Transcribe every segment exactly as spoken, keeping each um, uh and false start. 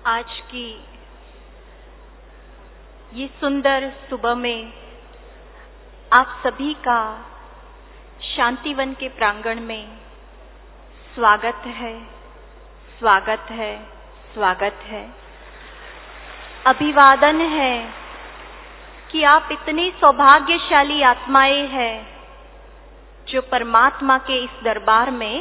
आज की ये सुंदर सुबह में आप सभी का शांतिवन के प्रांगण में स्वागत है, स्वागत है, स्वागत है। अभिवादन है कि आप इतनी सौभाग्यशाली आत्माएं हैं जो परमात्मा के इस दरबार में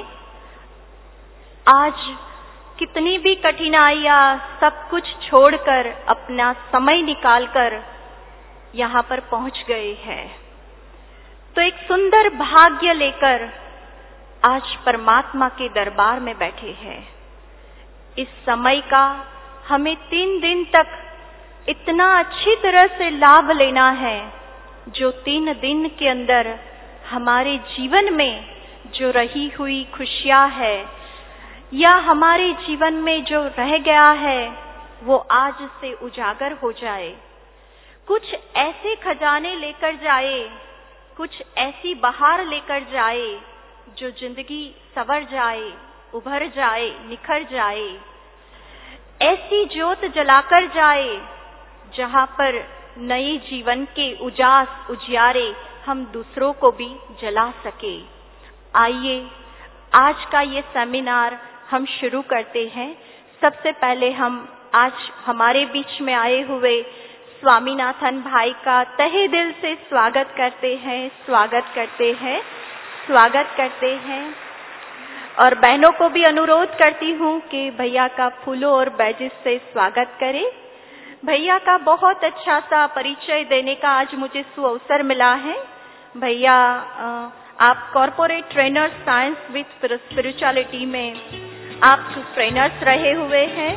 आज कितनी भी कठिनाइयां सब कुछ छोड़कर अपना समय निकालकर यहाँ पर पहुंच गए हैं। तो एक सुंदर भाग्य लेकर आज परमात्मा के दरबार में बैठे हैं। इस समय का हमें तीन दिन तक इतना अच्छी तरह से लाभ लेना है, जो तीन दिन के अंदर हमारे जीवन में जो रही हुई खुशियां है या हमारे जीवन में जो रह गया है वो आज से उजागर हो जाए। कुछ ऐसे खजाने लेकर जाए, कुछ ऐसी बहार लेकर जाए जो जिंदगी संवर जाए, उभर जाए, निखर जाए। ऐसी ज्योत जलाकर जाए जहां पर नए जीवन के उजास उजियारे हम दूसरों को भी जला सके। आइए आज का ये सेमिनार हम शुरू करते हैं। सबसे पहले हम आज हमारे बीच में आए हुए स्वामीनाथन भाई का तहे दिल से स्वागत करते हैं, स्वागत करते हैं, स्वागत करते हैं। और बहनों को भी अनुरोध करती हूँ कि भैया का फूलों और बैजेस से स्वागत करें। भैया का बहुत अच्छा सा परिचय देने का आज मुझे सुअवसर मिला है। भैया आप corporate trainer science with spirituality में आप ट्रेनर्स रहे हुए हैं।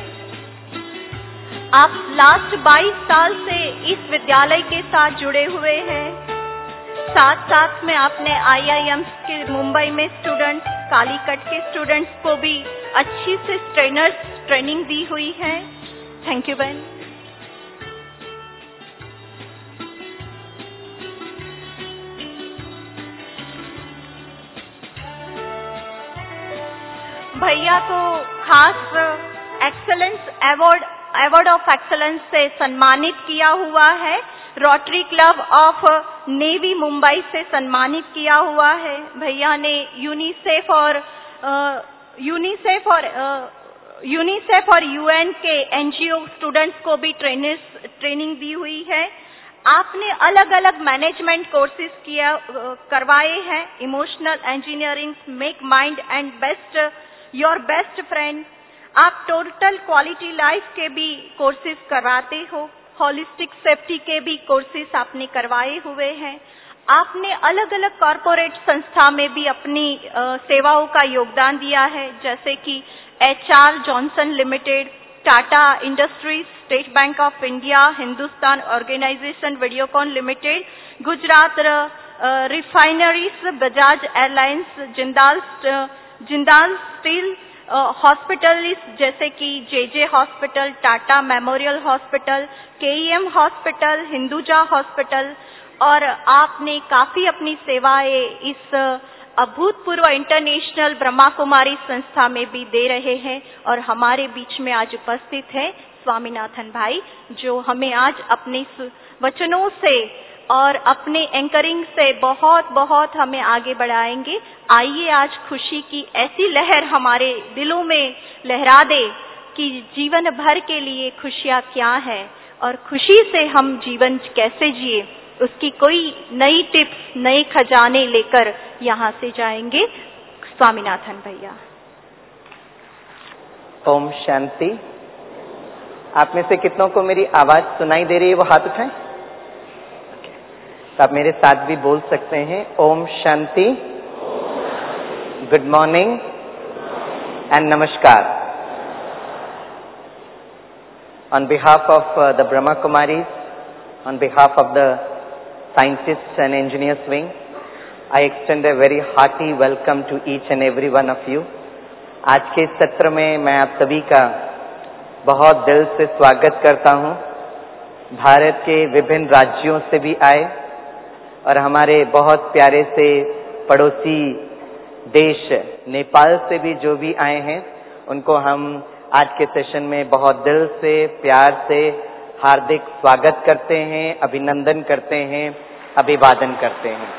आप लास्ट बाईस साल से इस विद्यालय के साथ जुड़े हुए हैं। साथ साथ में आपने आई आई एम के मुंबई में स्टूडेंट्स, कालीकट के स्टूडेंट्स को भी अच्छी से ट्रेनर्स ट्रेनिंग दी हुई है। थैंक यू बहन। भैया को खास excellence award award of excellence से सम्मानित किया हुआ है। Rotary club of Navi Mumbai से सम्मानित किया हुआ है। भैया ने यूनिसेफ और यूनिसेफ और यूनिसेफ और यूएन के एनजीओ स्टूडेंट्स को भी ट्रेनर्स ट्रेनिंग दी हुई है। आपने अलग अलग मैनेजमेंट कोर्सेज किया करवाए हैं। Emotional engineering, make mind and best your best friend. आप टोटल क्वालिटी लाइफ के भी कोर्सेज करवाते हो। होलिस्टिक सेफ्टी के भी कोर्सेज आपने करवाए हुए हैं। आपने अलग अलग कॉरपोरेट संस्था में भी अपनी आ, सेवाओं का योगदान दिया है, जैसे कि H R Johnson limited, Tata industries, state bank of India, Hindustan organisation Videocon limited, Gujarat refineries, Bajaj airlines, Jindal Jindal steel hospital जैसे कि J J hospital, Tata memorial hospital, K E M hospital, Hinduja hospital. और आपने काफी अपनी सेवाएं इस अभूतपूर्व इंटरनेशनल ब्रह्मा कुमारी संस्था में भी दे रहे हैं। और हमारे बीच में आज उपस्थित है स्वामीनाथन भाई, जो हमें आज अपने वचनों से और अपने एंकरिंग से बहुत बहुत हमें आगे बढ़ाएंगे। आइए आज खुशी की ऐसी लहर हमारे दिलों में लहरा दे कि जीवन भर के लिए खुशियाँ क्या है और खुशी से हम जीवन कैसे जिए, उसकी कोई नई टिप्स, नए खजाने लेकर यहाँ से जाएंगे। स्वामीनाथन भैया। ओम शांति। आप में से कितनों को मेरी आवाज सुनाई दे रही है, वो हाथ उठाएं। आप मेरे साथ भी बोल सकते हैं। Om Shanti, good morning and namaskar. On behalf of the Brahma Kumaris, on behalf of the scientists and engineers wing, I extend a very hearty welcome to each and every one of you. आज के सत्र में मैं आप सभी का बहुत दिल से स्वागत करता हूँ। भारत के विभिन्न राज्यों से भी आए और हमारे बहुत प्यारे से पड़ोसी देश नेपाल से भी जो भी आए हैं, उनको हम आज के सेशन में बहुत दिल से, प्यार से हार्दिक स्वागत करते हैं, अभिनंदन करते हैं, अभिवादन करते हैं।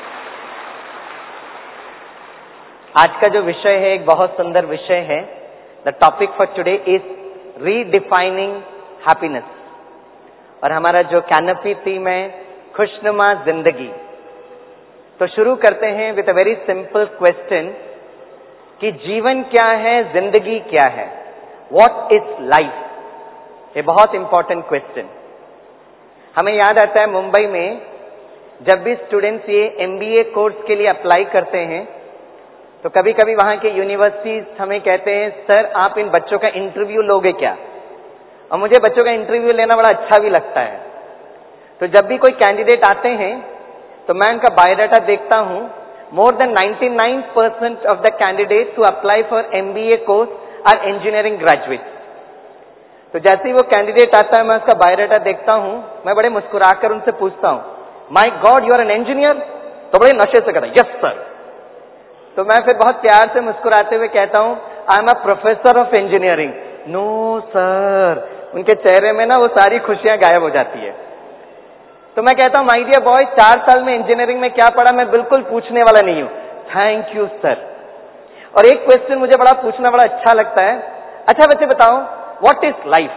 आज का जो विषय है एक बहुत सुंदर विषय है। The topic for today is redefining happiness, और हमारा जो कैनोपी थीम है खुशनुमा जिंदगी। तो शुरू करते हैं with a very simple question कि जीवन क्या है, जिंदगी क्या है, व्हाट इज लाइफ? ये बहुत इंपॉर्टेंट क्वेश्चन। हमें याद आता है मुंबई में जब भी स्टूडेंट्स ये एमबीए कोर्स के लिए अप्लाई करते हैं तो कभी कभी वहां के यूनिवर्सिटीज हमें कहते हैं, सर आप इन बच्चों का इंटरव्यू लोगे क्या? और मुझे बच्चों का इंटरव्यू लेना बड़ा अच्छा भी लगता है। तो जब भी कोई कैंडिडेट आते हैं तो मैं उनका बायोडाटा देखता हूं। More than ninety-nine percent of the candidates who apply for MBA course are engineering graduate. तो जैसे ही वो कैंडिडेट आता है मैं उसका बायोडाटा देखता हूं, मैं बड़े मुस्कुराकर उनसे पूछता हूं, my god you are an engineer? तो बड़े नशे से कहता है, यस सर। तो मैं फिर बहुत प्यार से मुस्कुराते हुए कहता हूं, I am a professor of engineering. No sir. उनके चेहरे में ना वो सारी खुशियां गायब हो जाती है। तो मैं कहता हूं, माय डियर बॉय, चार साल में इंजीनियरिंग में क्या पढ़ा मैं बिल्कुल पूछने वाला नहीं हूं। Thank you sir. और एक क्वेश्चन मुझे बड़ा पूछना बड़ा अच्छा लगता है, अच्छा बच्चे बताओ व्हाट इज लाइफ?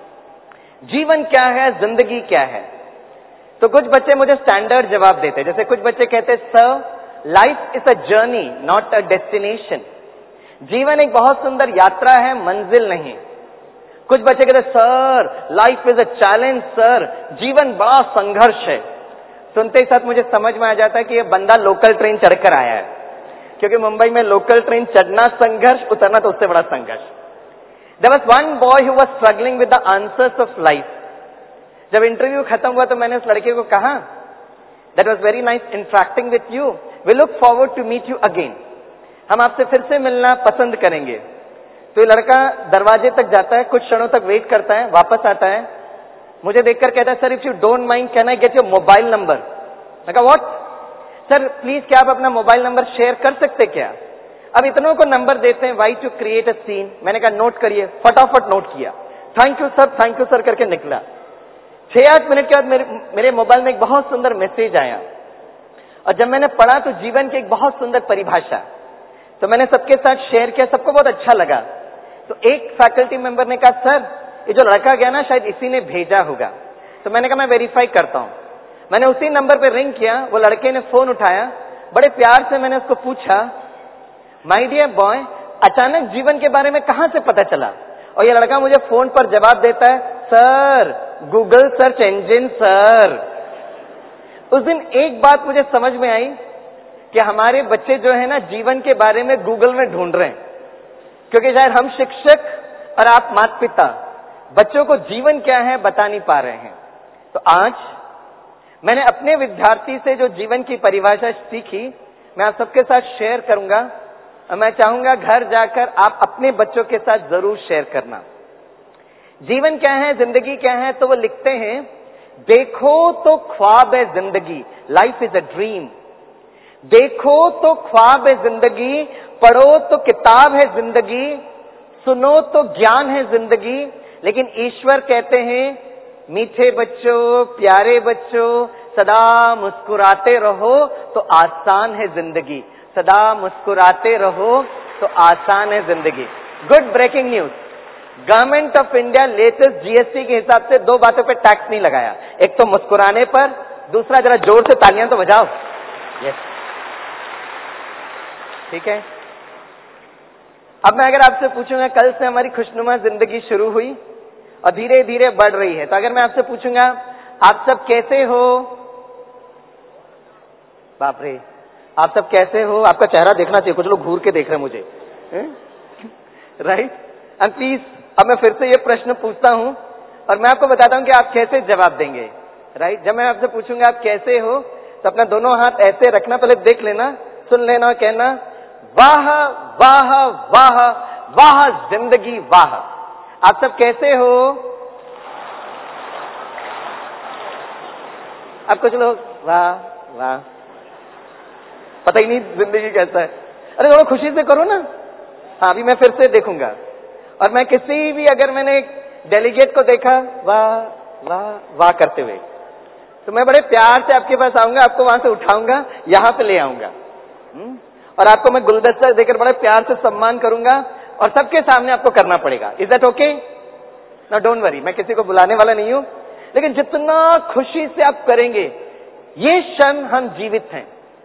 जीवन क्या है, जिंदगी क्या है? तो कुछ बच्चे मुझे स्टैंडर्ड जवाब देते, जैसे कुछ बच्चे कहते, sir life is a journey not a destination. जीवन एक बहुत सुंदर यात्रा है, मंजिल नहीं। कुछ बच्चे कहते, sir life is a challenge, sir जीवन बड़ा संघर्ष है। सुनते ही साथ मुझे समझ में आ जाता है कि ये बंदा लोकल ट्रेन चढ़कर आया है, क्योंकि मुंबई में लोकल ट्रेन चढ़ना संघर्ष, उतरना तो उससे बड़ा संघर्ष। There was one boy who was struggling with the answers of life. जब इंटरव्यू खत्म हुआ तो मैंने उस लड़के को कहा, that was very nice interacting with you. We look forward to meet you again. हम आपसे फिर से मिलना पसंद करेंगे। तो ये लड़का दरवाजे तक जाता है, कुछ क्षणों तक वेट करता है, वापस आता है, मुझे देखकर कहता है, sir if you don't mind can I get your mobile number? मैं कहा व्हाट? सर प्लीज क्या आप अपना मोबाइल नंबर शेयर कर सकते क्या? अब इतनों को नंबर देते हैं, why to create a scene. मैंने कहा नोट करिए, फटाफट नोट किया, thank you sir, thank you sir करके निकला। छह आठ मिनट के बाद मेरे मेरे मोबाइल में एक बहुत सुंदर मैसेज आया, और जब मैंने पढ़ा तो जीवन की एक बहुत सुंदर परिभाषा, तो मैंने सबके साथ शेयर किया, सबको बहुत अच्छा लगा। तो एक फैकल्टी मेंबर ने कहा, सर ये जो लड़का गया ना शायद इसी ने भेजा होगा। तो मैंने कहा मैं वेरीफाई करता हूं। मैंने उसी नंबर पे रिंग किया, वो लड़के ने फोन उठाया, बड़े प्यार से मैंने उसको पूछा, माय डियर बॉय अचानक जीवन के बारे में कहां से पता चला? और ये लड़का मुझे फोन पर जवाब देता है, sir Google search engine sir. उस दिन एक बात मुझे समझ में आई कि हमारे बच्चे जो है ना जीवन के बारे में गूगल में ढूंढ रहे हैं, क्योंकि शायद हम शिक्षक और आप माता पिता बच्चों को जीवन क्या है बता नहीं पा रहे हैं। तो आज मैंने अपने विद्यार्थी से जो जीवन की परिभाषा सीखी मैं आप सबके साथ शेयर करूंगा, और मैं चाहूंगा घर जाकर आप अपने बच्चों के साथ जरूर शेयर करना। जीवन क्या है, जिंदगी क्या है? तो वो लिखते हैं, देखो तो ख्वाब है जिंदगी, लाइफ इज अ ड्रीम। देखो तो ख्वाब है जिंदगी, पढ़ो तो किताब है जिंदगी, सुनो तो ज्ञान है जिंदगी। लेकिन ईश्वर कहते हैं, मीठे बच्चों, प्यारे बच्चों, सदा मुस्कुराते रहो तो आसान है जिंदगी। सदा मुस्कुराते रहो तो आसान है जिंदगी। Good breaking news, government of India latest GST के हिसाब से दो बातों पे टैक्स नहीं लगाया, एक तो मुस्कुराने पर, दूसरा जरा जोर से तालियां तो बजाओ। यस ठीक है। अब मैं अगर आपसे पूछूंगा, कल से हमारी खुशनुमा जिंदगी शुरू हुई और धीरे धीरे बढ़ रही है, तो अगर मैं आपसे पूछूंगा आप सब कैसे हो? बाप रे, आप सब कैसे हो? आपका चेहरा देखना चाहिए, कुछ लोग घूर के देख रहे हैं मुझे, राइट? एंड प्लीज अब मैं फिर से ये प्रश्न पूछता हूं और मैं आपको बताता हूं कि आप कैसे जवाब देंगे, राइट? जब मैं आपसे पूछूंगा आप कैसे हो, तो अपना दोनों हाथ ऐसे रखना, पहले देख लेना, सुन लेना और कहना, वाह वाह वाह वाह जिंदगी वाह। आप सब कैसे हो? अब कुछ लोग वाह वाह, पता ही नहीं जिंदगी कैसा है। अरे थोड़ा खुशी से करो ना। हाँ अभी मैं फिर से देखूंगा, और मैं किसी भी, अगर मैंने डेलीगेट को देखा वाह वाह वाह करते हुए, तो मैं बड़े प्यार से आपके पास आऊंगा, आपको वहां से उठाऊंगा, यहां पे ले आऊंगा और आपको मैं गुलदस्ता देकर बड़े प्यार से सम्मान करूंगा और सबके सामने आपको करना पड़ेगा। Is that okay? ना डोंट वरी, मैं किसी को बुलाने वाला नहीं हूं, लेकिन जितना खुशी से आप करेंगे, ये क्षण हम जीवित हैं,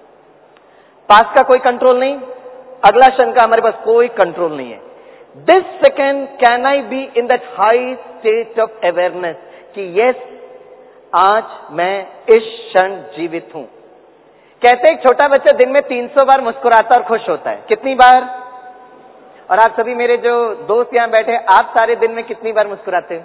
पास का कोई कंट्रोल नहीं, अगला क्षण का हमारे पास कोई कंट्रोल नहीं है। This second can I be in that high state of awareness कि यस, आज मैं इस क्षण जीवित हूं। कहते एक छोटा बच्चा दिन में तीन सौ बार मुस्कुराता और खुश होता है। कितनी बार? और आप सभी मेरे जो दोस्त यहां बैठे, आप सारे दिन में कितनी बार मुस्कुराते हो?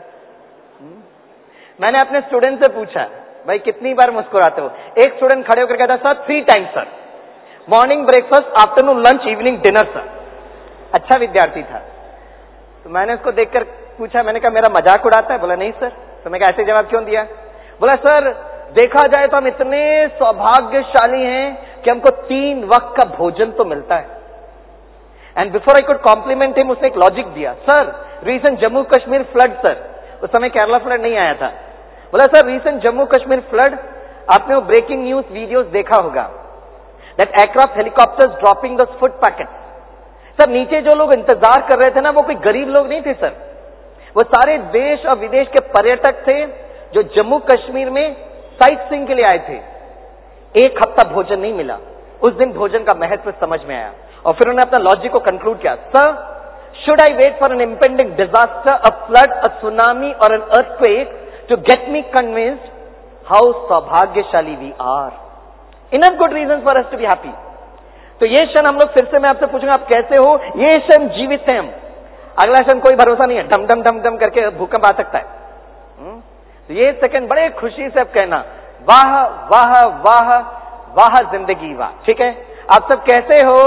मैंने अपने स्टूडेंट से पूछा, भाई कितनी बार मुस्कुराते हो? एक स्टूडेंट खड़े होकर कहता, sir three times sir, morning breakfast, afternoon lunch, evening dinner sir. अच्छा विद्यार्थी था। तो मैंने उसको देखकर पूछा, मैंने कहा मेरा मजाक उड़ाता है? बोला नहीं सर। तो मैं कहा ऐसे जवाब क्यों दिया? बोला सर देखा जाए तो हम इतने सौभाग्यशाली हैं कि हमको तीन वक्त का भोजन तो मिलता है। And before I could compliment him, उसने एक लॉजिक दिया, sir recent Jammu Kashmir flood sir, उस समय केरला फ्लड नहीं आया था। बोला sir recent Jammu Kashmir flood, आपने वो ब्रेकिंग न्यूज वीडियोस देखा होगा, that aircraft helicopters dropping the food packet. Sir नीचे जो लोग इंतजार कर रहे थे ना, वो कोई गरीब लोग नहीं थे सर, वो सारे देश और विदेश के पर्यटक थे जो जम्मू कश्मीर में साइट सीइंग के लिए आए थे। एक हफ्ता भोजन नहीं मिला। उस दिन भोजन का महत्व समझ में आया और फिर उन्होंने अपना लॉजिक को कंक्लूड किया, sir should I wait for an impending disaster, a flood, a tsunami और an earthquake to get me convinced how सौभाग्यशाली we are? Enough good reason for us to be happy. तो ये क्षण हम लोग, फिर से मैं आपसे पूछूंगा आप कैसे हो? ये क्षण जीवित हैं हम, अगला क्षण कोई भरोसा नहीं है, डम डम डम डम करके भूकंप आ सकता है। तो ये सेकंड बड़े खुशी से अब कहना, वाह वाह वाह वाह जिंदगी वाह। ठीक है, आप सब कैसे हो?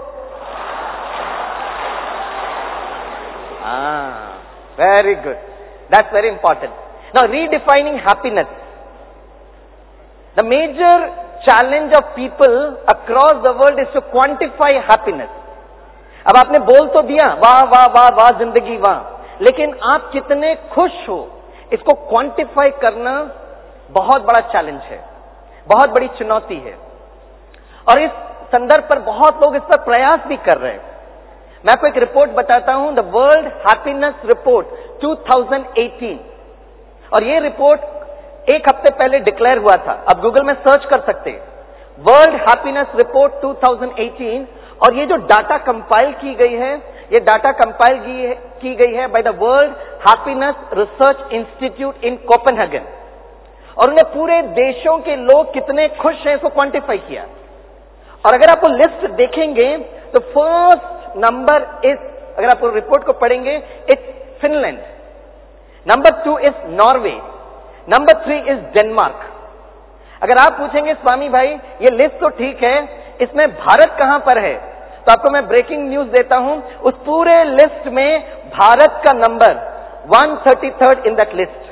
हाँ, very good, that's very important. Now redefining happiness, the major challenge of people across the world is to quantify happiness. अब आपने बोल तो दिया वाह वाह वाह वाह जिंदगी वाह, लेकिन आप कितने खुश हो इसको क्वांटिफाई करना बहुत बड़ा चैलेंज है, बहुत बड़ी चुनौती है। और इस संदर्भ पर बहुत लोग इस पर प्रयास भी कर रहे हैं। मैं आपको एक रिपोर्ट बताता हूं, the world happiness report two thousand eighteen, और ये रिपोर्ट एक हफ्ते पहले डिक्लेयर हुआ था। अब गूगल में सर्च कर सकते हैं, world happiness report two thousand eighteen, और ये जो डाटा कंपाइल की गई है, ये डाटा कंपाइल की गई है by the world happiness research institute in Copenhagen, और उन्हें पूरे देशों के लोग कितने खुश हैं इसको क्वांटिफाई किया। और अगर आप वो लिस्ट देखेंगे तो फर्स्ट नंबर इज, अगर आप रिपोर्ट को पढ़ेंगे, it's Finland, number two is Norway, number three is Denmark. अगर आप पूछेंगे स्वामी भाई ये लिस्ट तो ठीक है, इसमें भारत कहां पर है, तो आपको मैं ब्रेकिंग न्यूज देता हूं, उस पूरे लिस्ट में भारत का number one thirty third in that list,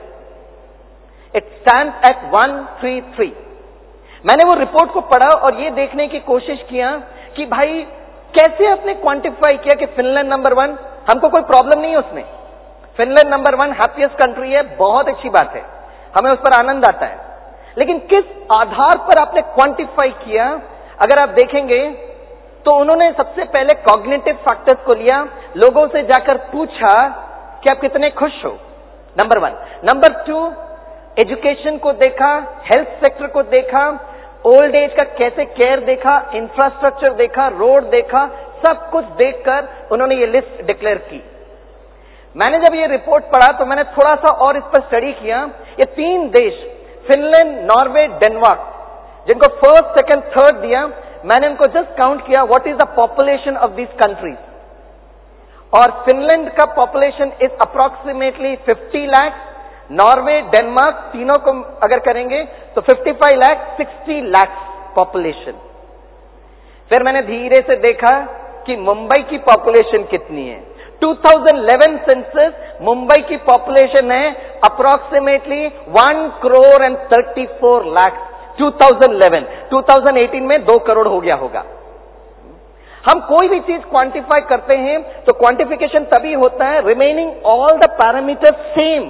it stands at one thirty three. मैंने वो रिपोर्ट को पढ़ा और ये देखने की कोशिश किया कि भाई कैसे आपने क्वांटिफाई किया कि फिनलैंड नंबर वन, हमको कोई प्रॉब्लम नहीं है उसमें, Finland number one happiest country है, बहुत अच्छी बात है, हमें उस पर आनंद आता है, लेकिन किस आधार पर आपने क्वांटिफाई किया? अगर आप देखेंगे तो उन्होंने सबसे पहले कॉग्निटिव फैक्टर्स को लिया, लोगों से जाकर पूछा कि आप कितने खुश हो, number one. Number two, education को देखा, हेल्थ सेक्टर को देखा, ओल्ड एज का कैसे केयर देखा, इंफ्रास्ट्रक्चर देखा, रोड देखा, सब कुछ देखकर उन्होंने ये लिस्ट डिक्लेयर की। मैंने जब ये रिपोर्ट पढ़ा तो मैंने थोड़ा सा और इस पर स्टडी किया। ये तीन देश, फिनलैंड, नॉर्वे, डेनमार्क, जिनको फर्स्ट सेकंड थर्ड दिया, मैंने इनको जस्ट काउंट किया, what is the population of these countries, और फिनलैंड का population is approximately fifty lakh, Norway, Denmark तीनों को अगर करेंगे तो fifty five lakh, sixty lakh population. फिर मैंने धीरे से देखा कि मुंबई की पॉपुलेशन कितनी है। Two thousand eleven census, Mumbai की पॉपुलेशन है approximately one crore and thirty four lakh. Two thousand eleven, two thousand eighteen में दो करोड़ हो गया होगा। हम कोई भी चीज क्वांटिफाई करते हैं तो क्वांटिफिकेशन तभी होता है remaining all the parameters same,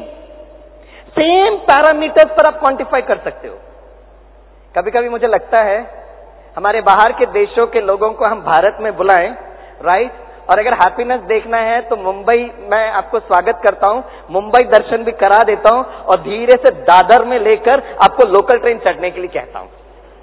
same parameters पर आप क्वांटिफाई कर सकते हो। कभी कभी मुझे लगता है हमारे बाहर के देशों के लोगों को हम भारत में बुलाएं, राइट, और अगर हैप्पीनेस देखना है तो मुंबई मैं आपको स्वागत करता हूं, मुंबई दर्शन भी करा देता हूं और धीरे से दादर में लेकर आपको लोकल ट्रेन चढ़ने के लिए कहता हूं,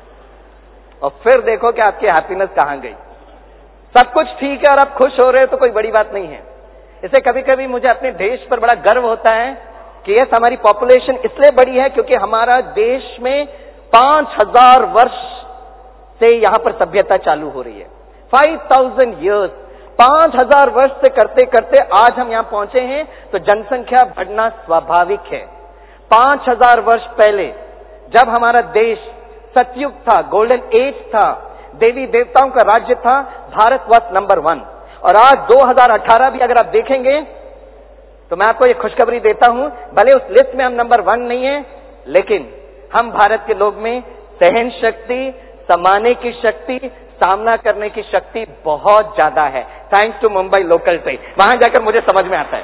और फिर देखो कि आपकी हैप्पीनेस कहां गई। सब कुछ ठीक है और आप खुश हो रहे हो तो कोई बड़ी बात नहीं है। इससे कभी कभी मुझे अपने देश पर बड़ा गर्व होता है कि यस, हमारी पॉपुलेशन इसलिए बड़ी है क्योंकि हमारा देश में पांच हजार वर्ष से यहां पर सभ्यता चालू हो रही है। फाइव थाउजेंड ईयर्स, पांच हजार वर्ष से करते करते आज हम यहां पहुंचे हैं, तो जनसंख्या बढ़ना स्वाभाविक है। पांच हजार वर्ष पहले जब हमारा देश सतयुग था, गोल्डन एज था, देवी देवताओं का राज्य था, भारत वॉज नंबर वन। और आज दो हज़ार अठारह भी अगर आप देखेंगे तो मैं आपको ये खुशखबरी देता हूं, भले उस लिस्ट में हम नंबर वन नहीं है, लेकिन हम भारत के लोग में सहन शक्ति, समाने की शक्ति, सामना करने की शक्ति बहुत ज्यादा है, thanks to Mumbai local train. वहां जाकर मुझे समझ में आता है,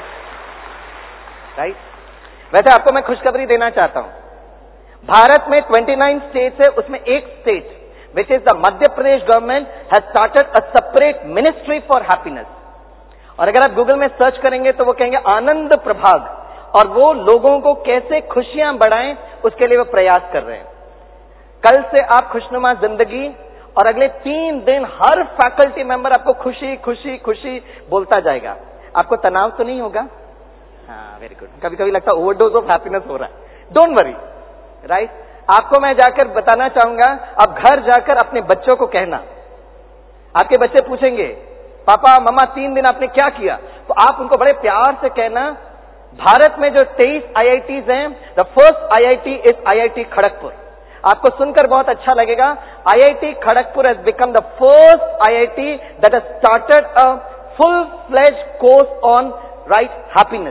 राइट। वैसे आपको मैं खुशखबरी देना चाहता हूं, भारत में उनतीस स्टेट्स है, उसमें एक state which is the Madhya Pradesh government has started a separate ministry for happiness। और अगर आप गूगल में सर्च करेंगे तो वो कहेंगे आनंद प्रभाग, और वो लोगों को कैसे खुशियां बढ़ाएं उसके लिए वो प्रयास कर रहे हैं। कल से आप खुशनुमा जिंदगी, और अगले तीन दिन हर फैकल्टी मेंबर आपको खुशी खुशी खुशी बोलता जाएगा। आपको तनाव तो नहीं होगा? हाँ, वेरी गुड। कभी कभी लगता है ओवरडोज ऑफ हैप्पीनेस हो रहा है, डोंट वरी, राइट। आपको मैं जाकर बताना चाहूंगा, अब घर जाकर अपने बच्चों को कहना, आपके बच्चे पूछेंगे पापा मम्मा तीन दिन आपने क्या किया, तो आप उनको बड़े प्यार से कहना भारत में जो तेईस आई आई टीज हैं, the first I I T is I I T Kharagpur. आपको सुनकर बहुत अच्छा लगेगा, I I T Kharagpur has become the first I I T that has started a full fledged course on right happiness.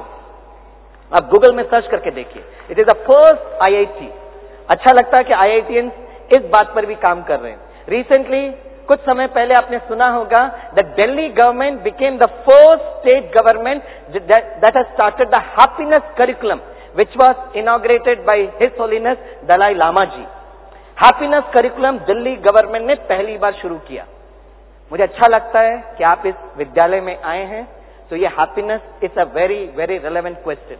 आप Google में search करके देखिए, it is the first I I T. अच्छा लगता है कि आई आई टीएंस इस बात पर भी काम कर रहे हैं। रिसेंटली कुछ समय पहले आपने सुना होगा the Delhi government became the first state government that has started the happiness curriculum which was inaugurated by his holiness Dalai Lama ji. Happiness curriculum Delhi government ने पहली बार शुरू किया। मुझे अच्छा लगता है कि आप इस विद्यालय में आए हैं, तो ये happiness is a very very relevant question.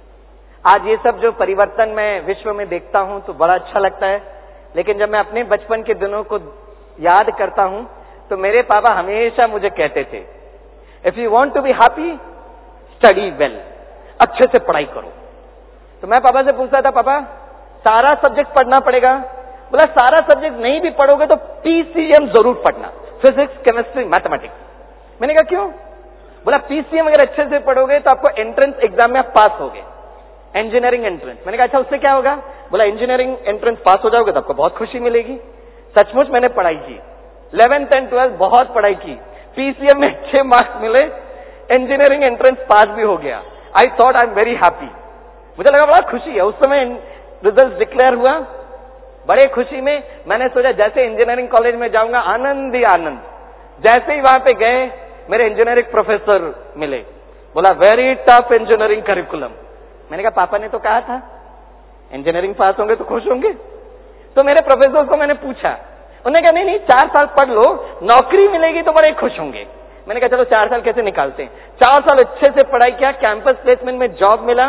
आज ये सब जो परिवर्तन मैं विश्व में देखता हूं तो बड़ा अच्छा लगता है, लेकिन जब मैं अपने बचपन के दिनों को याद करता हूं तो मेरे पापा हमेशा मुझे कहते थे, if you want to be happy study well, अच्छे से पढ़ाई करो। तो मैं पापा से पूछता था, पापा सारा सब्जेक्ट पढ़ना पड़ेगा? बोला सारा सब्जेक्ट नहीं भी पढ़ोगे तो पी सी एम जरूर पढ़ना, फिजिक्स केमिस्ट्री मैथमेटिक्स। मैंने कहा क्यों? बोला पी सी एम अगर अच्छे से पढ़ोगे तो आपको एंट्रेंस एग्जाम में आप पास होगे, इंजीनियरिंग एंट्रेंस। मैंने कहा अच्छा उससे क्या होगा? बोला इंजीनियरिंग एंट्रेंस पास हो जाओगे तो आपको बहुत खुशी मिलेगी। सचमुच मैंने पढ़ाई की, इलेवेंथ एंड ट्वेल्थ बहुत पढ़ाई की, पीसीएम में अच्छे मार्क्स मिले, इंजीनियरिंग एंट्रेंस पास भी हो गया। I thought I am very happy, मुझे लगा बड़ा खुशी है। उस समय रिजल्ट डिक्लेयर हुआ, बड़े खुशी में मैंने सोचा जैसे इंजीनियरिंग कॉलेज में जाऊंगा आनंद ही आनंद। जैसे ही वहां पे गए मेरे इंजीनियरिंग प्रोफेसर मिले, बोला वेरी टफ इंजीनियरिंग करिकुलम। मैंने कहा पापा ने तो कहा था इंजीनियरिंग पास होंगे तो खुश होंगे। तो मेरे प्रोफेसर को मैंने पूछा, उन्होंने कहा नहीं नहीं चार साल पढ़ लो, नौकरी मिलेगी तो बड़े खुश होंगे। मैंने कहा चलो चार साल कैसे निकालते हैं। चार साल अच्छे से पढ़ाई किया, कैंपस प्लेसमेंट में जॉब मिला,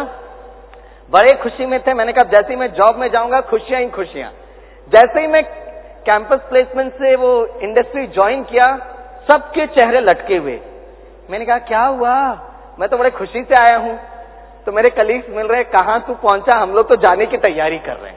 बड़े खुशी में थे। मैंने कहा जैसे ही मैं जॉब में जाऊंगा खुशियां ही खुशियां। जैसे ही मैं कैंपस प्लेसमेंट से वो इंडस्ट्री ज्वाइन किया, सबके चेहरे लटके हुए। मैंने कहा क्या हुआ? मैं तो बड़े खुशी से आया हूं। तो मेरे कलीग्स मिल रहे, कहां तू पहुंचा? हम लोग तो जाने की तैयारी कर रहे हैं।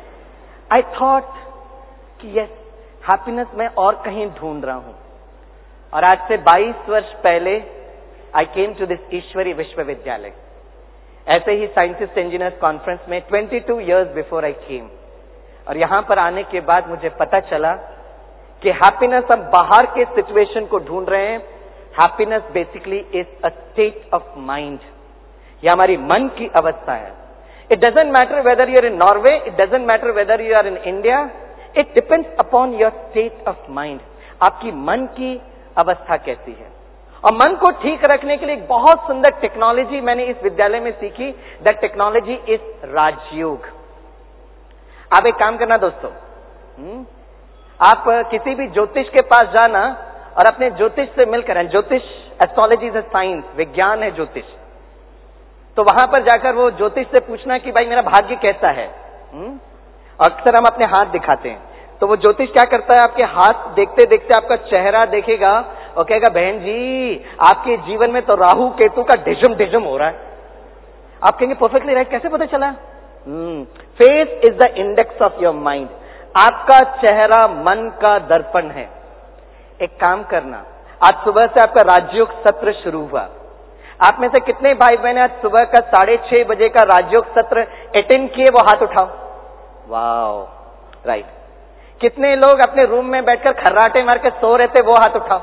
आई थॉट कि यस हैप्पीनेस मैं और कहीं ढूंढ रहा हूं। और आज से बाईस वर्ष पहले आई केम टू दिस ईश्वरी विश्वविद्यालय, ऐसे ही साइंटिस्ट इंजीनियर्स कॉन्फ्रेंस में बाईस इयर्स बिफोर आई केम। और यहां पर आने के बाद मुझे पता चला कि हैप्पीनेस हम बाहर के सिचुएशन को ढूंढ रहे हैं। Happiness basically is a state of mind, यह हमारी मन की अवस्था है। It doesn't matter whether you are in Norway, it doesn't matter whether you are in India, it depends upon your state of mind. आपकी मन की अवस्था कैसी है। और मन को ठीक रखने के लिए एक बहुत सुंदर टेक्नोलॉजी मैंने इस विद्यालय में सीखी। That technology is Rajyoga. आप एक काम करना दोस्तों, हुँ? आप किसी भी ज्योतिष के पास जाना और अपने ज्योतिष से मिलकर, ज्योतिष एस्ट्रोलॉजी इज साइंस, विज्ञान है ज्योतिष, तो वहां पर जाकर वो ज्योतिष से पूछना कि भाई मेरा भाग्य कैसा है। अक्सर हम अपने हाथ दिखाते हैं, तो वो ज्योतिष क्या करता है, आपके हाथ देखते देखते आपका चेहरा देखेगा और कहेगा बहन जी आपके जीवन में तो राहु केतु का डिजम डिजम हो रहा है। आप कहेंगे परफेक्टली राइट, कैसे पता चला? Face is the index of your mind. आपका चेहरा मन का दर्पण है। एक काम करना, आज सुबह से आपका राजयोग सत्र शुरू हुआ। आप में से कितने भाई बहन आज सुबह का साढ़े छह बजे का राजयोग सत्र अटेंड किए, वो हाथ उठाओ। Wow, right. कितने लोग अपने रूम में बैठकर खर्राटे मार के सो रहे थे, वो हाथ उठाओ।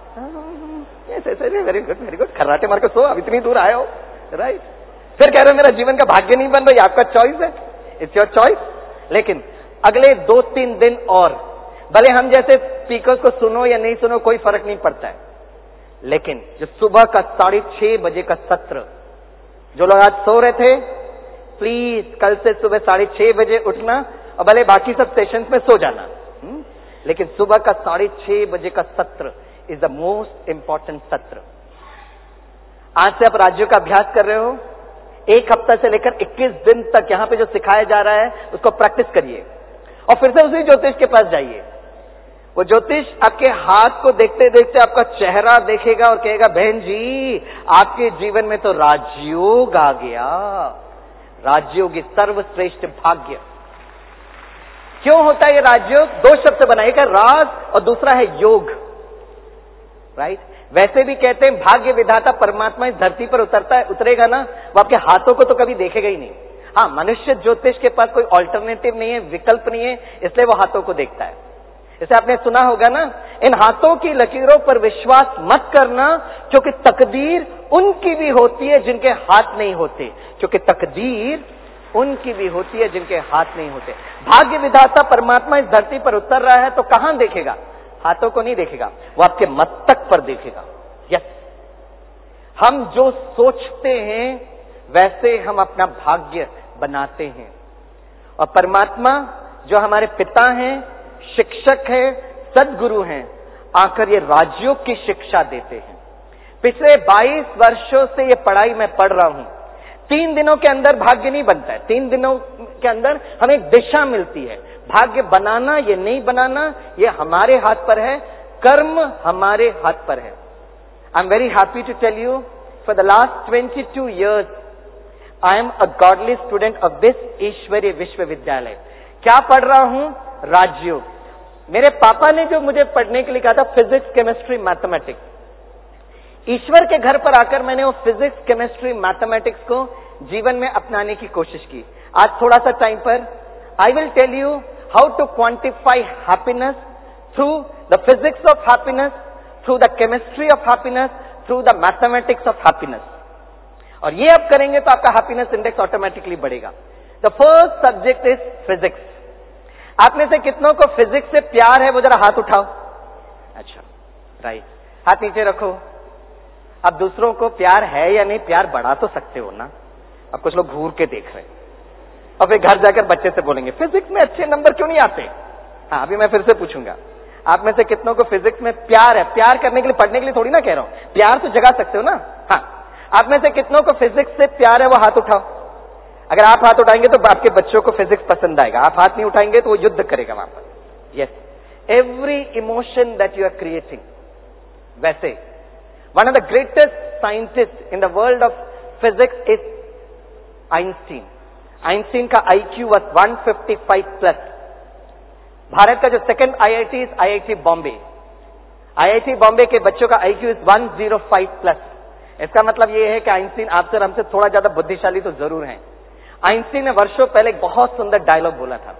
वेरी गुड वेरी गुड, खर्राटे मार के सो, अब इतनी दूर आए हो, राइट। फिर कह रहे हो मेरा जीवन का भाग्य नहीं बन रहा, आपका चॉइस है, इट्स योर चॉइस। लेकिन अगले दो तीन दिन और, भले हम जैसे स्पीकर्स को सुनो या नहीं सुनो कोई फर्क नहीं पड़ता है, लेकिन जो सुबह का साढ़े छह बजे का सत्र, जो लोग आज सो रहे थे प्लीज कल से सुबह साढ़े छह बजे उठना और भले बाकी सब सेशंस में सो जाना, हुँ? लेकिन सुबह का साढ़े छह बजे का सत्र इज द मोस्ट इंपॉर्टेंट सत्र। आज से आप राज्यों का अभ्यास कर रहे हो, एक हफ्ता से लेकर इक्कीस दिन तक यहां पे जो सिखाया जा रहा है उसको प्रैक्टिस करिए और फिर से उसी ज्योतिष के पास जाइए। वो ज्योतिष आपके हाथ को देखते देखते आपका चेहरा देखेगा और कहेगा बहन जी आपके जीवन में तो राजयोग आ गया। राजयोग इस सर्वश्रेष्ठ भाग्य। क्यों होता है ये राजयोग? दो शब्द बनाएगा, राज और दूसरा है योग, राइट। वैसे भी कहते हैं भाग्य विधाता परमात्मा इस धरती पर उतरता है, उतरेगा ना, वो आपके हाथों को तो कभी देखेगा ही नहीं। हाँ, मनुष्य ज्योतिष के पास कोई ऑल्टरनेटिव नहीं है, विकल्प नहीं है, इसलिए वो हाथों को देखता है। जैसे आपने सुना होगा ना, इन हाथों की लकीरों पर विश्वास मत करना, क्योंकि तकदीर उनकी भी होती है जिनके हाथ नहीं होते, क्योंकि तकदीर उनकी भी होती है जिनके हाथ नहीं होते। भाग्य विधाता परमात्मा इस धरती पर उतर रहा है तो कहां देखेगा? हाथों को नहीं देखेगा, वो आपके मस्तक पर देखेगा। यस, हम जो सोचते हैं वैसे हम अपना भाग्य बनाते हैं। और परमात्मा जो हमारे पिता हैं, शिक्षक है, सद्गुरु हैं, आकर ये राजयोग की शिक्षा देते हैं। पिछले बाईस वर्षों से ये पढ़ाई मैं पढ़ रहा हूं। तीन दिनों के अंदर भाग्य नहीं बनता है, तीन दिनों के अंदर हमें एक दिशा मिलती है। भाग्य बनाना ये नहीं बनाना ये हमारे हाथ पर है, कर्म हमारे हाथ पर है। I am very happy to tell you, for the last twenty two years I am a godly student of this ईश्वरीय विश्वविद्यालय। क्या पढ़ रहा हूं? राजयोग। मेरे पापा ने जो मुझे पढ़ने के लिए कहा था, फिजिक्स, केमिस्ट्री, मैथमेटिक्स, ईश्वर के घर पर आकर मैंने वो फिजिक्स, केमिस्ट्री, मैथमेटिक्स को जीवन में अपनाने की कोशिश की। आज थोड़ा सा टाइम पर I will tell you how to quantify happiness through the physics of happiness, through the chemistry of happiness, through the mathematics of happiness. और ये आप करेंगे तो आपका हैप्पीनेस इंडेक्स ऑटोमेटिकली बढ़ेगा। The first subject is physics. आप में से कितनों को फिजिक्स से प्यार है? वो जरा हाथ उठाओ। अच्छा, राइट, हाथ नीचे रखो। अब दूसरों को प्यार है या नहीं, प्यार बढ़ा तो सकते हो ना। अब कुछ लोग घूर के देख रहे हैं और फिर घर जाकर बच्चे से बोलेंगे फिजिक्स में अच्छे नंबर क्यों नहीं आते? हाँ, अभी मैं फिर से पूछूंगा, आप में से कितनों को फिजिक्स में प्यार है? प्यार करने के लिए, पढ़ने के लिए थोड़ी ना कह रहा हूं, प्यार तो जगा सकते हो ना। हाँ, आप में से कितनों को फिजिक्स से प्यार है? वो हाथ उठाओ। अगर आप हाथ उठाएंगे तो आपके बच्चों को फिजिक्स पसंद आएगा, आप हाथ नहीं उठाएंगे तो वो युद्ध करेगा वहां पर। Yes, every emotion that you are creating. वैसे one of the greatest scientist in the world of physics is Einstein. Einstein का IQ was one fifty five plus. Bharat का जो second IIT is IIT Bombay. IIT Bombay के बच्चों का IQ is one zero five plus. इसका मतलब यह है कि आइंस्टीन आपसे और हमसे थोड़ा ज्यादा बुद्धिशाली तो जरूर हैं। आइंस्टीन ने वर्षों पहले एक बहुत सुंदर डायलॉग बोला था,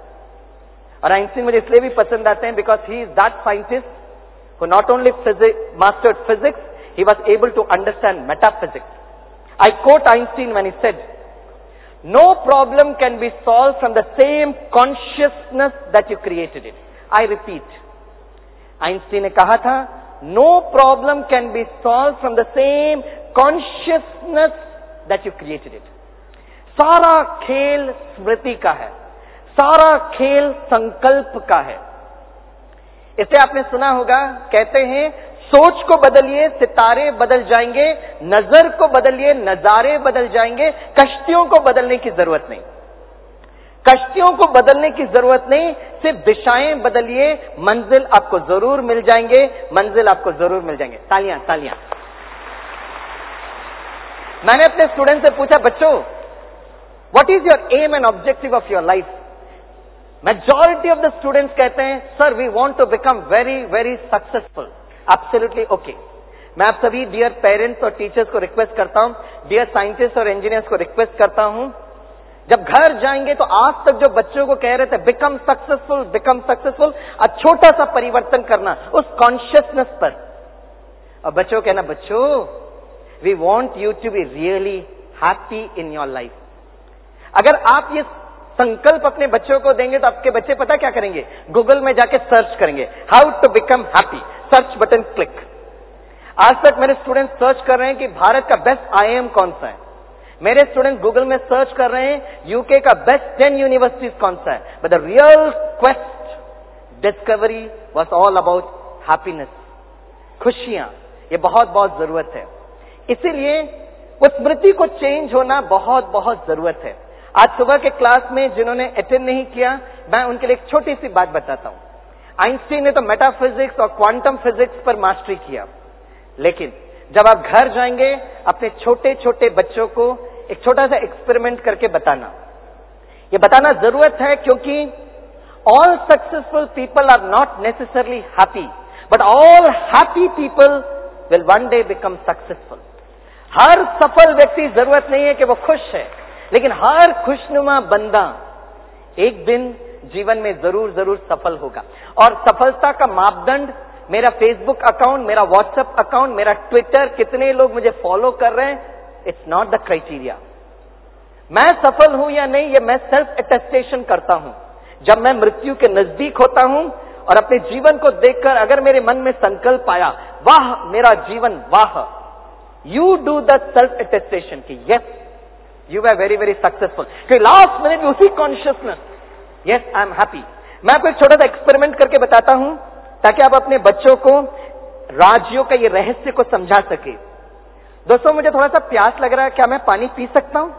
और आइंस्टीन मुझे इसलिए भी पसंद आते हैं because he is that scientist who not only mastered physics, he was able to understand metaphysics. I quote Einstein when he said, no problem can be solved from the same consciousness that you created it. I repeat, Einstein ने कहा था, no problem can be solved from the same consciousness that you created it. सारा खेल स्मृति का है, सारा खेल संकल्प का है। इसे आपने सुना होगा, कहते हैं सोच को बदलिए सितारे बदल जाएंगे, नजर को बदलिए नजारे बदल जाएंगे, कश्तियों को बदलने की जरूरत नहीं, कश्तियों को बदलने की जरूरत नहीं, सिर्फ दिशाएं बदलिए, मंजिल आपको जरूर मिल जाएंगे, मंजिल आपको जरूर मिल जाएंगे। तालियां तालियां। मैंने अपने स्टूडेंट से पूछा, बच्चों what is your aim and objective of your life? Majority of the students कहते हैं sir we want to become very very successful. Absolutely okay. मैं आप सभी डियर पेरेंट्स और टीचर्स को रिक्वेस्ट करता हूं, डियर साइंटिस्ट और इंजीनियर्स को रिक्वेस्ट करता हूं, जब घर जाएंगे तो आज तक जो बच्चों को कह रहे थे बिकम सक्सेसफुल बिकम सक्सेसफुल, अब छोटा सा परिवर्तन करना उस कॉन्शियसनेस पर। और बच्चों को कहना, बच्चों we want you to be really happy in your life. अगर आप ये संकल्प अपने बच्चों को देंगे तो आपके बच्चे पता क्या करेंगे? गूगल में जाके सर्च करेंगे how to become happy, search button click. आज तक मेरे स्टूडेंट सर्च कर रहे हैं कि भारत का बेस्ट आईआईएम कौन सा है, मेरे स्टूडेंट गूगल में सर्च कर रहे हैं यूके का बेस्ट टेन यूनिवर्सिटीज कौन सा है। But the real quest discovery was all about happiness, खुशियां। ये बहुत बहुत जरूरत है। इसीलिए वो स्मृति को चेंज होना बहुत बहुत जरूरत है। आज सुबह के क्लास में जिन्होंने अटेंड नहीं किया, मैं उनके लिए एक छोटी सी बात बताता हूं। आइंस्टीन ने तो मेटाफिजिक्स और क्वांटम फिजिक्स पर मास्टरी किया, लेकिन जब आप घर जाएंगे अपने छोटे छोटे बच्चों को एक छोटा सा एक्सपेरिमेंट करके बताना। ये बताना जरूरत है क्योंकि all successful people are not necessarily happy, but all happy people will one day become successful. हर सफल व्यक्ति जरूरत नहीं है कि वो खुश है, लेकिन हर खुशनुमा बंदा एक दिन जीवन में जरूर जरूर सफल होगा। और सफलता का मापदंड मेरा फेसबुक अकाउंट, मेरा व्हाट्सएप अकाउंट, मेरा ट्विटर, कितने लोग मुझे फॉलो कर रहे हैं, इट्स नॉट द क्राइटेरिया। मैं सफल हूं या नहीं, ये मैं सेल्फ अटेस्टेशन करता हूं जब मैं मृत्यु के नजदीक होता हूं और अपने जीवन को देखकर अगर मेरे मन में संकल्प आया, वाह मेरा जीवन वाह, you do the self attestation कि yes you are very very successful, कि लास्ट मिनट उसी consciousness, yes I am happy. मैं आपको एक छोटा सा एक्सपेरिमेंट करके बताता हूं ताकि आप अपने बच्चों को राजयोग का ये रहस्य को समझा सके। दोस्तों मुझे थोड़ा सा प्यास लग रहा है, क्या मैं पानी पी सकता हूं?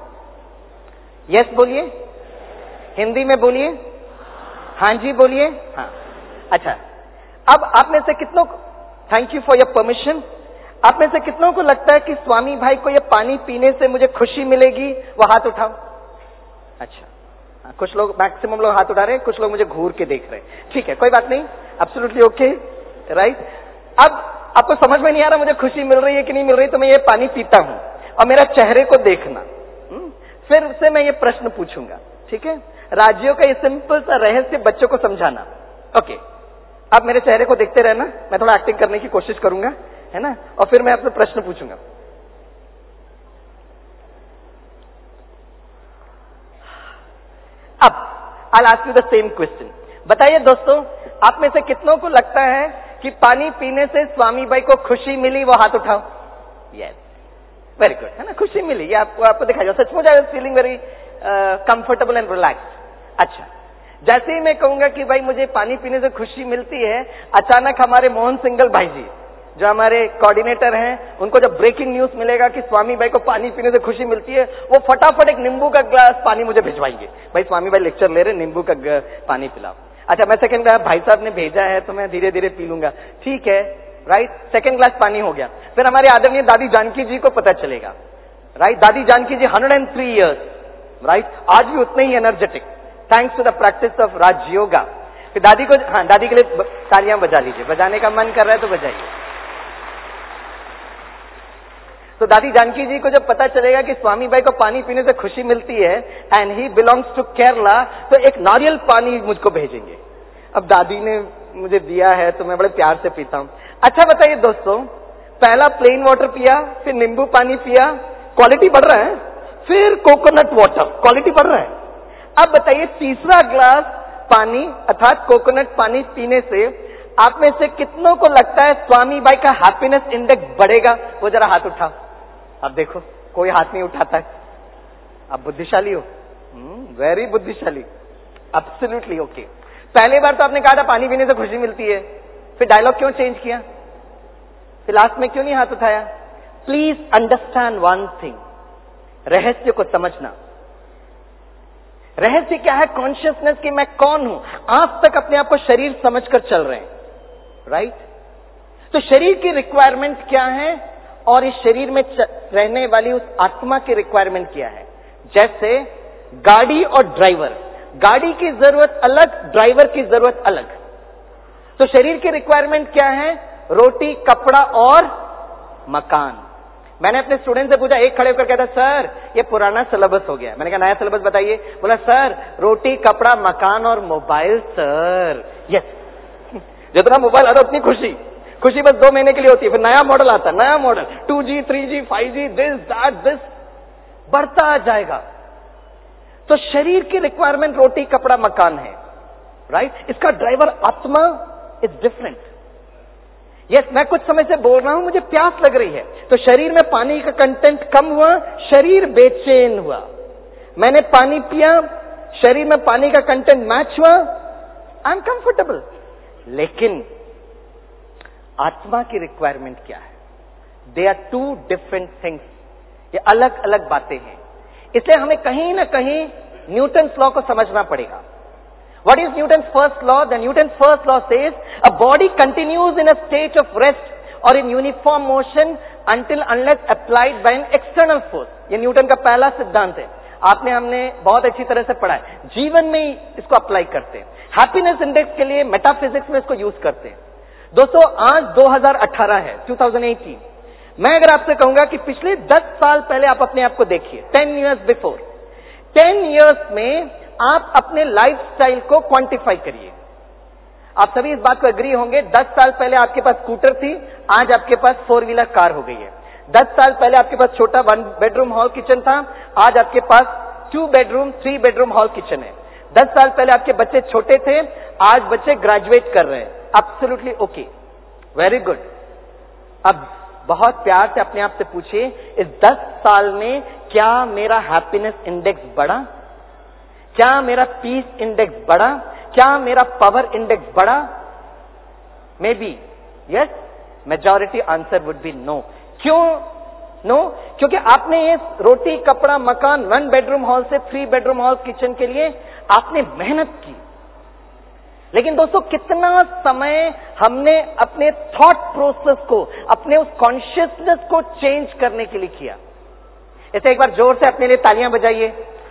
यस बोलिए, हिंदी में बोलिए, हाँ जी बोलिए, हाँ। अच्छा, अब आप में से कितनों, thank you for your permission, आप में से कितनों को लगता है कि स्वामी भाई को ये पानी पीने से मुझे खुशी मिलेगी? वो हाथ उठाओ। अच्छा, हाँ, कुछ लोग, मैक्सिमम लोग हाथ उठा रहे हैं, कुछ लोग मुझे घूर के देख रहे हैं। ठीक है, कोई बात नहीं, एब्सोल्युटली ओके, राइट। अब आपको समझ में नहीं आ रहा मुझे खुशी मिल रही है कि नहीं मिल रही, तो मैं ये पानी पीता हूं और मेरा चेहरे को देखना, हुँ? फिर उससे मैं ये प्रश्न पूछूंगा, ठीक है? राज्यों का ये सिंपल सा रहस्य बच्चों को समझाना। ओके, आप मेरे चेहरे को देखते रहना, मैं थोड़ा एक्टिंग करने की कोशिश करूंगा, है ना, और फिर मैं आपसे प्रश्न पूछूंगा। अब I ask you the same question. बताइए दोस्तों, आप में से कितनों को लगता है कि पानी पीने से स्वामी भाई को खुशी मिली? वो हाथ उठाओ। यस, वेरी गुड, है ना, खुशी मिली, ये आपको आपको दिखाई जाए। सचमुच I was feeling very comfortable and relax. अच्छा, जैसे ही मैं कहूंगा कि भाई मुझे पानी पीने से खुशी मिलती है, अचानक हमारे मोहन सिंगल भाई जी जो हमारे कोऑर्डिनेटर हैं, उनको जब ब्रेकिंग न्यूज मिलेगा कि स्वामी भाई को पानी पीने से खुशी मिलती है, वो फटाफट एक नींबू का ग्लास पानी मुझे भिजवाएंगे। भाई स्वामी भाई लेक्चर ले रहे, नींबू का पानी पिलाओ। अच्छा, मैं सेकंड ग्लास, भाई साहब ने भेजा है तो मैं धीरे धीरे पी लूंगा, ठीक है, राइट। सेकंड ग्लास पानी हो गया। फिर हमारे आदरणीय दादी जानकी जी को पता चलेगा, राइट। दादी Janki ji hundred and three years, right, आज भी उतने ही energetic, thanks to the practice of Rajyoga. फिर दादी को, हाँ, दादी के लिए तालियां बजा लीजिए, बजाने का मन कर रहा है तो बजाइए। तो दादी जानकी जी को जब पता चलेगा कि स्वामी भाई को पानी पीने से खुशी मिलती है and he belongs to Kerala, तो एक नारियल पानी मुझको भेजेंगे। अब दादी ने मुझे दिया है तो मैं बड़े प्यार से पीता हूं। अच्छा बताइए दोस्तों, पहला प्लेन वाटर पिया, फिर नींबू पानी पिया, क्वालिटी बढ़ रहा है, फिर कोकोनट वाटर, क्वालिटी बढ़ रहा है। अब बताइए तीसरा ग्लास पानी अर्थात कोकोनट पानी पीने से आप में से कितनों को लगता है स्वामी बाई का हैप्पीनेस इंडेक्स बढ़ेगा? वो जरा हाथ उठाओ। अब देखो कोई हाथ नहीं उठाता है। आप बुद्धिशाली हो, वेरी बुद्धिशाली, एब्सोल्युटली ओके। पहली बार तो आपने कहा था पानी पीने से खुशी मिलती है, फिर डायलॉग क्यों चेंज किया? फिर लास्ट में क्यों नहीं हाथ उठाया? प्लीज अंडरस्टैंड वन थिंग, रहस्य को समझना। रहस्य क्या है? कॉन्शियसनेस कि मैं कौन हूं। आज तक अपने आप को शरीर समझकर चल रहे हैं, राइट? तो शरीर की रिक्वायरमेंट क्या है और इस शरीर में रहने वाली उस आत्मा की रिक्वायरमेंट क्या है? जैसे गाड़ी और ड्राइवर, गाड़ी की जरूरत अलग, ड्राइवर की जरूरत अलग। तो शरीर की रिक्वायरमेंट क्या है? रोटी, कपड़ा और मकान। मैंने अपने स्टूडेंट से पूछा, एक खड़े होकर कहता सर ये पुराना सिलेबस हो गया। मैंने कहा नया सिलेबस बताइए। बोला सर रोटी, कपड़ा, मकान और मोबाइल। सर यस, जितना मोबाइल आता उतनी खुशी। खुशी बस दो महीने के लिए होती है, फिर नया मॉडल आता, नया model, two G, three G, five G, this that this बढ़ता आ जाएगा। तो शरीर की रिक्वायरमेंट रोटी, कपड़ा, मकान है, राइट? इसका ड्राइवर आत्मा इज डिफरेंट। यस, मैं कुछ समय से बोल रहा हूं, मुझे प्यास लग रही है, तो शरीर में पानी का कंटेंट कम हुआ, शरीर बेचैन हुआ। मैंने पानी पिया, शरीर में पानी का कंटेंट मैच हुआ, आई एम कंफर्टेबल। लेकिन आत्मा की रिक्वायरमेंट क्या है? They are two different things. ये अलग अलग बातें हैं। इसलिए हमें कहीं ना कहीं न्यूटन्स लॉ को समझना पड़ेगा। What is Newton's first law? The Newton's first law says a body continues in a state of rest or in uniform motion until unless applied by an external force. ये Newton का पहला सिद्धांत है। आपने हमने बहुत अच्छी तरह से पढ़ा है, जीवन में ही इसको अप्लाई करते हैं। हैप्पीनेस इंडेक्स के लिए मेटाफिजिक्स में इसको यूज करते हैं। दोस्तों आज दो हज़ार अठारह है, दो हज़ार अठारह। मैं अगर आपसे कहूंगा कि पिछले दस साल पहले आप अपने आप को देखिए, ten years before, ten years में आप अपने लाइफस्टाइल को क्वांटिफाई करिए। आप सभी इस बात को एग्री होंगे, दस साल पहले आपके पास स्कूटर थी, आज आपके पास फोर व्हीलर कार हो गई है। दस साल पहले आपके पास छोटा वन बेडरूम हॉल किचन था, आज आपके पास two bedroom three bedroom hall kitchen है। दस साल पहले आपके बच्चे छोटे थे, आज बच्चे ग्रेजुएट कर रहे हैं। Absolutely okay, very good. अब बहुत प्यार से अपने आप से पूछिए, इस दस साल में क्या मेरा हैप्पीनेस इंडेक्स बढ़ा? क्या मेरा पीस इंडेक्स बढ़ा? क्या मेरा पावर इंडेक्स बढ़ा? Maybe yes, majority answer would be no. क्यों नो? क्योंकि आपने ये रोटी, कपड़ा, मकान, वन बेडरूम हॉल से थ्री बेडरूम हॉल किचन के लिए आपने मेहनत की। लेकिन दोस्तों कितना समय हमने अपने थॉट प्रोसेस को, अपने उस कॉन्शियसनेस को चेंज करने के लिए किया? इसे एक बार जोर से अपने लिए तालियां बजाइए।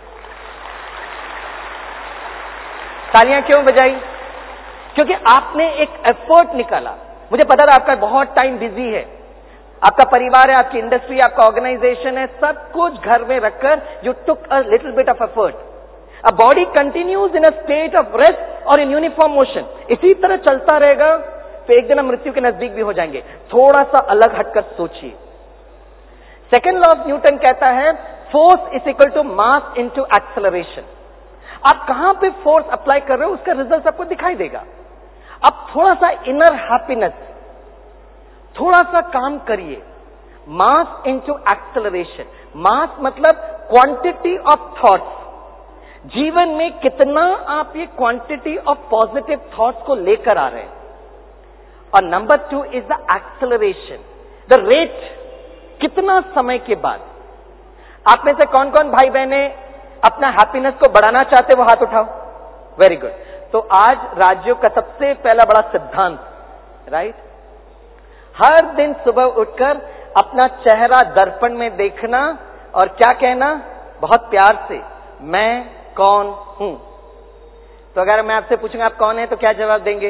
तालियां क्यों बजाई? क्योंकि आपने एक एफर्ट निकाला। मुझे पता था आपका बहुत टाइम बिजी है, आपका परिवार है, आपकी इंडस्ट्री, आपका ऑर्गेनाइजेशन है, सब कुछ घर में रखकर you took a little bit of effort. A body continues in a state of rest और इन यूनिफॉर्म मोशन। इसी तरह चलता रहेगा तो एक दिन हम मृत्यु के नजदीक भी हो जाएंगे। थोड़ा सा अलग हटकर सोचिए। सेकेंड लॉ ऑफ न्यूटन कहता है force is equal to mass into acceleration. आप कहां पे फोर्स अप्लाई कर रहे हो उसका रिजल्ट आपको दिखाई देगा। अब थोड़ा सा इनर हैप्पीनेस, थोड़ा सा काम करिए। मास इनटू एक्सेलरेशन। मास मतलब क्वांटिटी ऑफ थॉट्स। जीवन में कितना आप ये क्वांटिटी ऑफ पॉजिटिव थॉट्स को लेकर आ रहे हैं। और number two is the acceleration, the rate. कितना समय के बाद? आप में से कौन कौन भाई बहने अपना हैप्पीनेस को बढ़ाना चाहते, वो हाथ उठाओ। Very good. तो आज राज्यों का सबसे पहला बड़ा सिद्धांत, राइट, हर दिन सुबह उठकर अपना चेहरा दर्पण में देखना और क्या कहना, बहुत प्यार से, मैं कौन हूं। तो अगर मैं आपसे पूछूंगा आप कौन है तो क्या जवाब देंगे?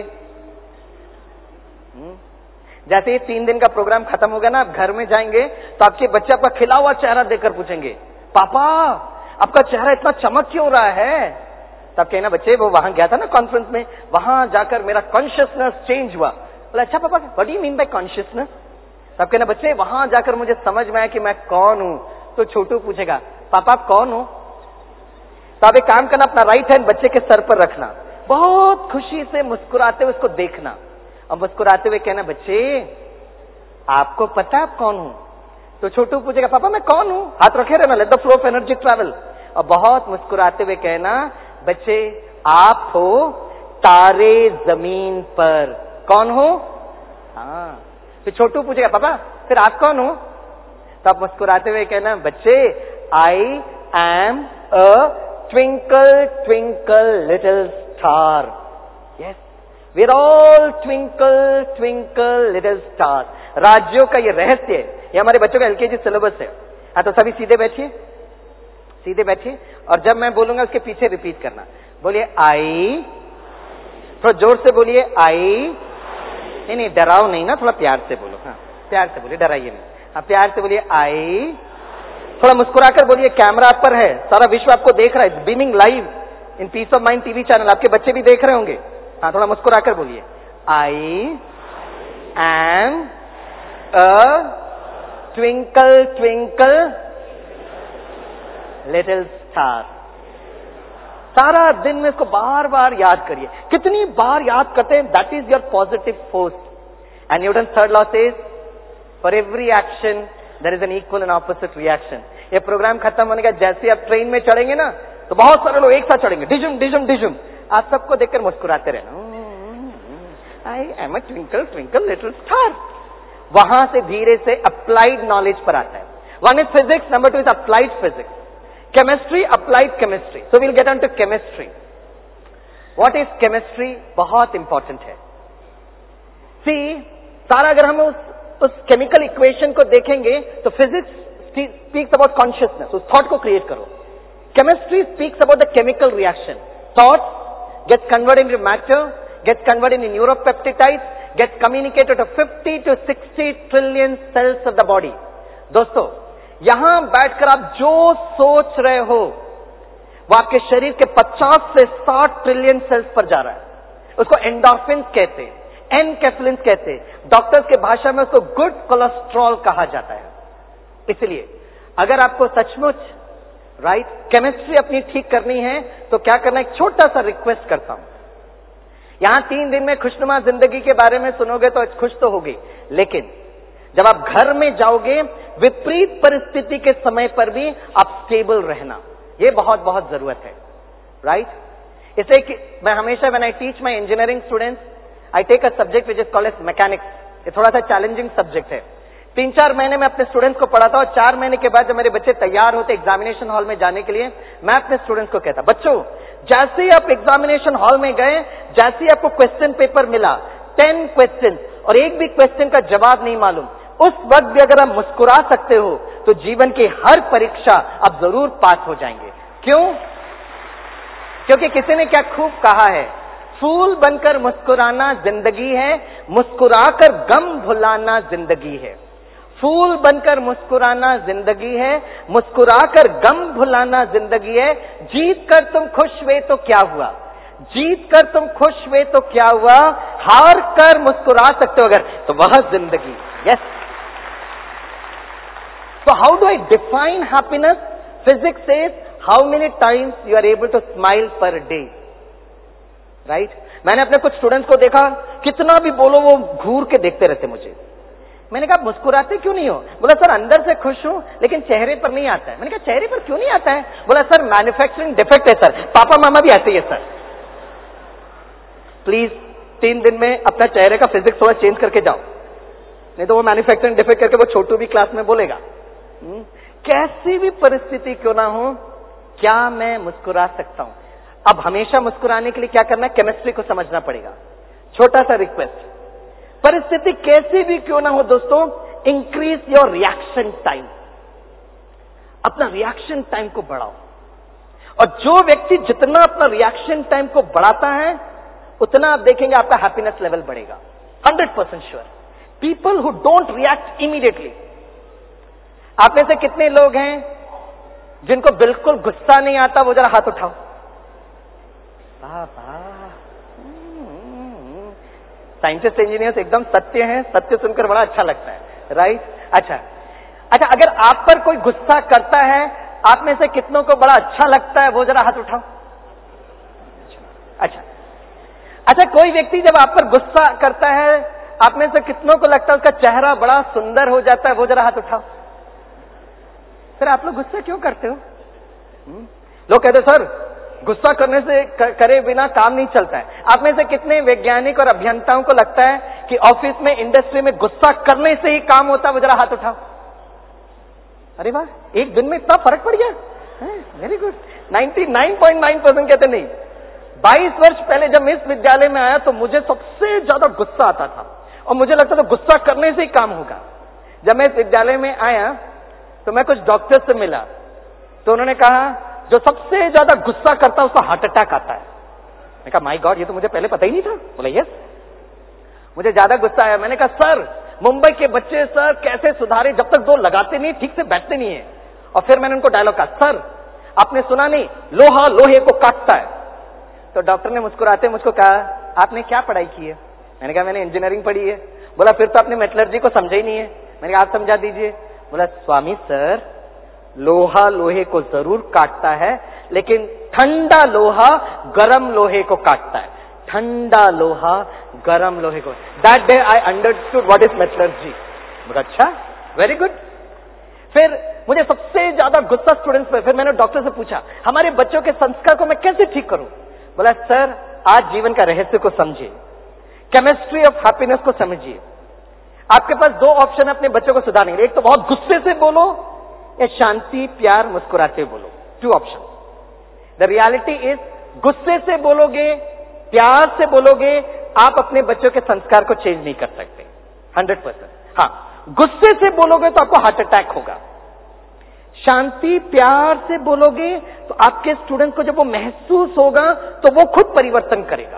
हुँ? जैसे ही तीन दिन का प्रोग्राम खत्म होगा ना, आप घर में जाएंगे तो आपके बच्चे आपका खिला हुआ चेहरा देखकर पूछेंगे, पापा आपका चेहरा इतना चमक क्यों रहा है? तब कहना, बच्चे वो वहां गया था ना कॉन्फ्रेंस में, वहां जाकर मेरा कॉन्शियसनेस चेंज हुआ। बोला अच्छा पापा, what do you mean by consciousness? तब कहना, बच्चे वहां जाकर मुझे समझ में आया कि मैं कौन हूं। तो छोटू पूछेगा, पापा आप कौन हो? तो आप एक काम करना, अपना राइट हैंड बच्चे के सर पर रखना, बहुत खुशी से मुस्कुराते हुए उसको देखना। और मुस्कुराते हुए कहना, बच्चे आपको पता है आप कौन हूं? तो छोटू पूछेगा, पापा मैं कौन हूं? हाथ रखे रहना, let the flow of energy travel. और बहुत मुस्कुराते हुए कहना, बच्चे आप हो तारे जमीन पर। कौन हो? हाँ। फिर छोटू पूछेगा, पापा फिर आप कौन हो? तो आप मुस्कुराते हुए कहना, बच्चे I am a twinkle twinkle little star. Yes, we are all twinkle twinkle little star. राज्यों का ये रहस्य है, ये हमारे बच्चों का एलकेजी सिलेबस है। हाँ, तो सभी सीधे बैठिए, सीधे बैठिए, और जब मैं बोलूंगा उसके पीछे रिपीट करना। बोलिए आई, थोड़ा जोर से बोलिए आई। नहीं नहीं, डराओ नहीं ना, थोड़ा प्यार से बोलो। हाँ, प्यार से बोलिए, डराइए नहीं। हाँ, प्यार से बोलिए आई। थोड़ा मुस्कुराकर बोलिए, कैमरा आप पर है, सारा विश्व आपको देख रहा है, beaming live in peace of mind TV channel, आपके बच्चे भी देख रहे होंगे। हाँ, थोड़ा मुस्कुराकर बोलिए, I am a twinkle twinkle little star. सारा दिन में इसको बार बार याद करिए। कितनी बार याद करते हैं, that is your positive force. And Newton third law says, for every action there is an equal and opposite reaction. ये प्रोग्राम खत्म होने का जैसे आप ट्रेन में चढ़ेंगे ना, तो बहुत सारे लोग एक साथ चढ़ेंगे, डिजुम डिजुम डिजुम। आप सबको देखकर मुस्कुराते रहना, I am a twinkle twinkle little star. वहां से धीरे से अप्लाइड नॉलेज पर आता है। One is physics, number two is applied physics, chemistry, applied chemistry. So we'll get on to chemistry. What is chemistry? बहुत इंपॉर्टेंट है। सी, सारा अगर हम उस उस केमिकल इक्वेशन को देखेंगे तो फिजिक्स स्पीक्स अबाउट कॉन्शियसनेस, उस थॉट को क्रिएट करो। Chemistry speaks about the chemical reaction, thoughts gets converted into matter, gets converted in neuropeptides, gets communicated to fifty to sixty trillion cells of the body. दोस्तों, यहां बैठकर आप जो सोच रहे हो वो आपके शरीर के पचास से साठ ट्रिलियन सेल्स पर जा रहा है। उसको एंडोर्फिन्स कहते हैं, एनकेफ्लिन्स कहते हैं, डॉक्टर्स के भाषा में उसको गुड कोलेस्ट्रॉल कहा जाता है। इसलिए अगर आपको सचमुच राइट केमिस्ट्री अपनी ठीक करनी है तो क्या करना, एक छोटा सा रिक्वेस्ट करता हूं। यहां तीन दिन में खुशनुमा जिंदगी के बारे में सुनोगे तो खुश तो होगी, लेकिन जब आप घर में जाओगे विपरीत परिस्थिति के समय पर भी आप स्टेबल रहना, यह बहुत बहुत जरूरत है। राइट इसलिए कि मैं हमेशा when I teach my engineering students, I take a subject which is called as mechanics. ये थोड़ा सा चैलेंजिंग सब्जेक्ट है। तीन चार महीने में अपने स्टूडेंट्स को पढ़ाता हूं, और चार महीने के बाद जब मेरे बच्चे तैयार होते एग्जामिनेशन हॉल में जाने के लिए, मैं अपने स्टूडेंट्स को कहता, बच्चों जैसे ही आप एग्जामिनेशन हॉल में गए, जैसे ही आपको क्वेश्चन पेपर मिला, टेन क्वेश्चन और एक भी क्वेश्चन का जवाब नहीं मालूम, उस वक्त भी अगर आप मुस्कुरा सकते हो तो जीवन की हर परीक्षा आप जरूर पास हो जाएंगे। क्यों? क्योंकि किसी ने क्या खूब कहा है, फूल बनकर मुस्कुराना जिंदगी है, मुस्कुराकर गम भुलाना जिंदगी है। फूल बनकर मुस्कुराना जिंदगी है, मुस्कुराकर गम भुलाना जिंदगी है। जीत कर तुम खुश हुए तो क्या हुआ, जीत कर तुम खुश हुए तो क्या हुआ, हार कर मुस्कुरा सकते हो अगर, तो वह जिंदगी। Yes, so how do I define happiness? Physics says how many times you are able to smile per day. Right? मैंने अपने कुछ स्टूडेंट्स को देखा, कितना भी बोलो वो घूर के देखते रहते मुझे। मैंने कहा मुस्कुराते क्यों नहीं हो? बोला सर अंदर से खुश हूं लेकिन चेहरे पर नहीं आता है। मैंने कहा चेहरे पर क्यों नहीं आता है? बोला सर मैन्युफैक्चरिंग डिफेक्ट है सर, पापा मामा भी ऐसे ही है सर। प्लीज तीन दिन में अपना चेहरे का फिजिक्स थोड़ा चेंज करके जाओ, नहीं तो वो मैन्युफैक्चरिंग डिफेक्ट करके वो छोटू भी क्लास में बोलेगा। हुँ? कैसी भी परिस्थिति क्यों ना हो, क्या मैं मुस्कुरा सकता हूं? अब हमेशा मुस्कुराने के लिए क्या करना है, केमिस्ट्री को समझना पड़ेगा। छोटा सा रिक्वेस्ट, परिस्थिति कैसी भी क्यों ना हो दोस्तों, इंक्रीज योर रिएक्शन टाइम, अपना रिएक्शन टाइम को बढ़ाओ। और जो व्यक्ति जितना अपना रिएक्शन टाइम को बढ़ाता है उतना आप देखेंगे आपका हैप्पीनेस लेवल बढ़ेगा। Hundred percent sure. People who don't react immediately, आप में से कितने लोग हैं जिनको बिल्कुल गुस्सा नहीं आता? वो जरा हाथ उठाओ। साइंटिस्ट इंजीनियर्स एकदम सत्य हैं, सत्य सुनकर बड़ा अच्छा लगता है। राइट? अच्छा अच्छा, अगर आप पर कोई गुस्सा करता है, आप में से कितनों को बड़ा अच्छा लगता है? वो जरा हाथ उठाओ। अच्छा, अच्छा, कोई व्यक्ति जब आप पर गुस्सा करता है, आप में से कितनों को लगता है उसका चेहरा बड़ा सुंदर हो जाता है? वो जरा हाथ उठाओ। फिर आप लोग गुस्सा क्यों करते हो? हुँ? लोग कहते सर गुस्सा करने से करे बिना काम नहीं चलता है। आप में से कितने वैज्ञानिक और अभियंताओं को लगता है कि ऑफिस में, इंडस्ट्री में गुस्सा करने से ही काम होता है? वो जरा हाथ उठाओ। अरे वाह, एक दिन में इतना फर्क पड़ गया। Very good. निन्यानवे पॉइंट नौ परसेंट कहते नहीं। बाईस वर्ष पहले जब मैं इस विद्यालय में आया तो मुझे सबसे ज्यादा गुस्सा आता था और मुझे लगता था गुस्सा करने से ही काम होगा। जब मैं इस विद्यालय में आया तो मैं कुछ डॉक्टर से मिला तो उन्होंने कहा जो सबसे ज्यादा गुस्सा करता है उसका हार्ट अटैक आता है। मैंने कहा माय गॉड, ये तो मुझे पहले पता ही नहीं था। बोला यस, मुझे ज्यादा गुस्सा आया। मैंने कहा सर मुंबई के बच्चे सर कैसे सुधारे, जब तक दो लगाते नहीं ठीक से बैठते नहीं है। और फिर मैंने उनको डायलॉग कहा, सर आपने सुना नहीं लोहा लोहे को काटता है। तो डॉक्टर ने मुस्कुराते मुझको कहा आपने क्या पढ़ाई की है? मैंने कहा मैंने इंजीनियरिंग पढ़ी है। बोला फिर तो आपने मेटलर्जी को समझा ही नहीं है। मैंने कहा आप समझा दीजिए। बोला स्वामी सर लोहा लोहे को जरूर काटता है लेकिन ठंडा लोहा गरम लोहे को काटता है। ठंडा लोहा गरम लोहे को। That day I understood what is metallurgy. बोला अच्छा, वेरी गुड। फिर मुझे सबसे ज्यादा गुस्सा स्टूडेंट्स पे। फिर मैंने डॉक्टर से पूछा हमारे बच्चों के संस्कार को मैं कैसे ठीक करूं? बोला सर आज जीवन का रहस्य को समझिए, केमिस्ट्री ऑफ हैप्पीनेस को समझिए। आपके पास दो ऑप्शन अपने बच्चों को सुधारने के लिए, एक तो बहुत गुस्से से बोलो या शांति प्यार मुस्कुराते बोलो। Two option. The reality is गुस्से से बोलोगे, प्यार से बोलोगे, आप अपने बच्चों के संस्कार को चेंज नहीं कर सकते हंड्रेड परसेंट। हाँ, गुस्से से बोलोगे तो आपको हार्ट अटैक होगा। शांति प्यार से बोलोगे तो आपके स्टूडेंट को जब वो महसूस होगा तो वो खुद परिवर्तन करेगा।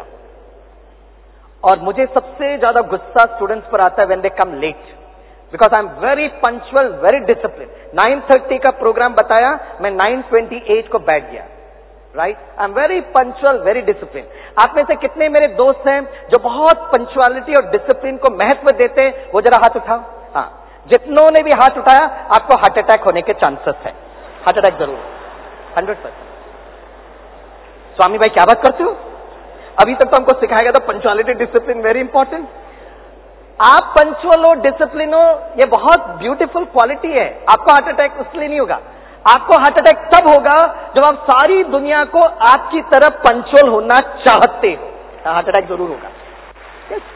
और मुझे सबसे ज्यादा गुस्सा स्टूडेंट्स पर आता है when they come late, because I am very punctual, very discipline. Nine thirty का प्रोग्राम बताया, मैं नाइन ट्वेंटी एट को बैठ गया। Right, I am very punctual, very discipline. आप में से कितने मेरे दोस्त हैं जो बहुत पंक्चुअलिटी और डिसिप्लिन को महत्व देते हैं? वो जरा हाथ उठाओ। हाँ, जितनों ने भी हाथ उठाया आपको हार्ट अटैक होने के चांसेस है। हार्ट अटैक जरूर, हंड्रेड परसेंट। स्वामी भाई क्या बात करते हो? अभी तक तो हमको सिखाया गया था पंक्चुअलिटी डिसिप्लिन वेरी इंपॉर्टेंट। आप पंक्चुअल हो, डिसिप्लिन हो, ये बहुत ब्यूटीफुल क्वालिटी है। आपको हार्ट अटैक इसलिए नहीं होगा। आपको हार्ट अटैक तब होगा जब आप सारी दुनिया को आपकी तरफ पंक्चुअल होना चाहते हो। हार्ट अटैक जरूर होगा। yes.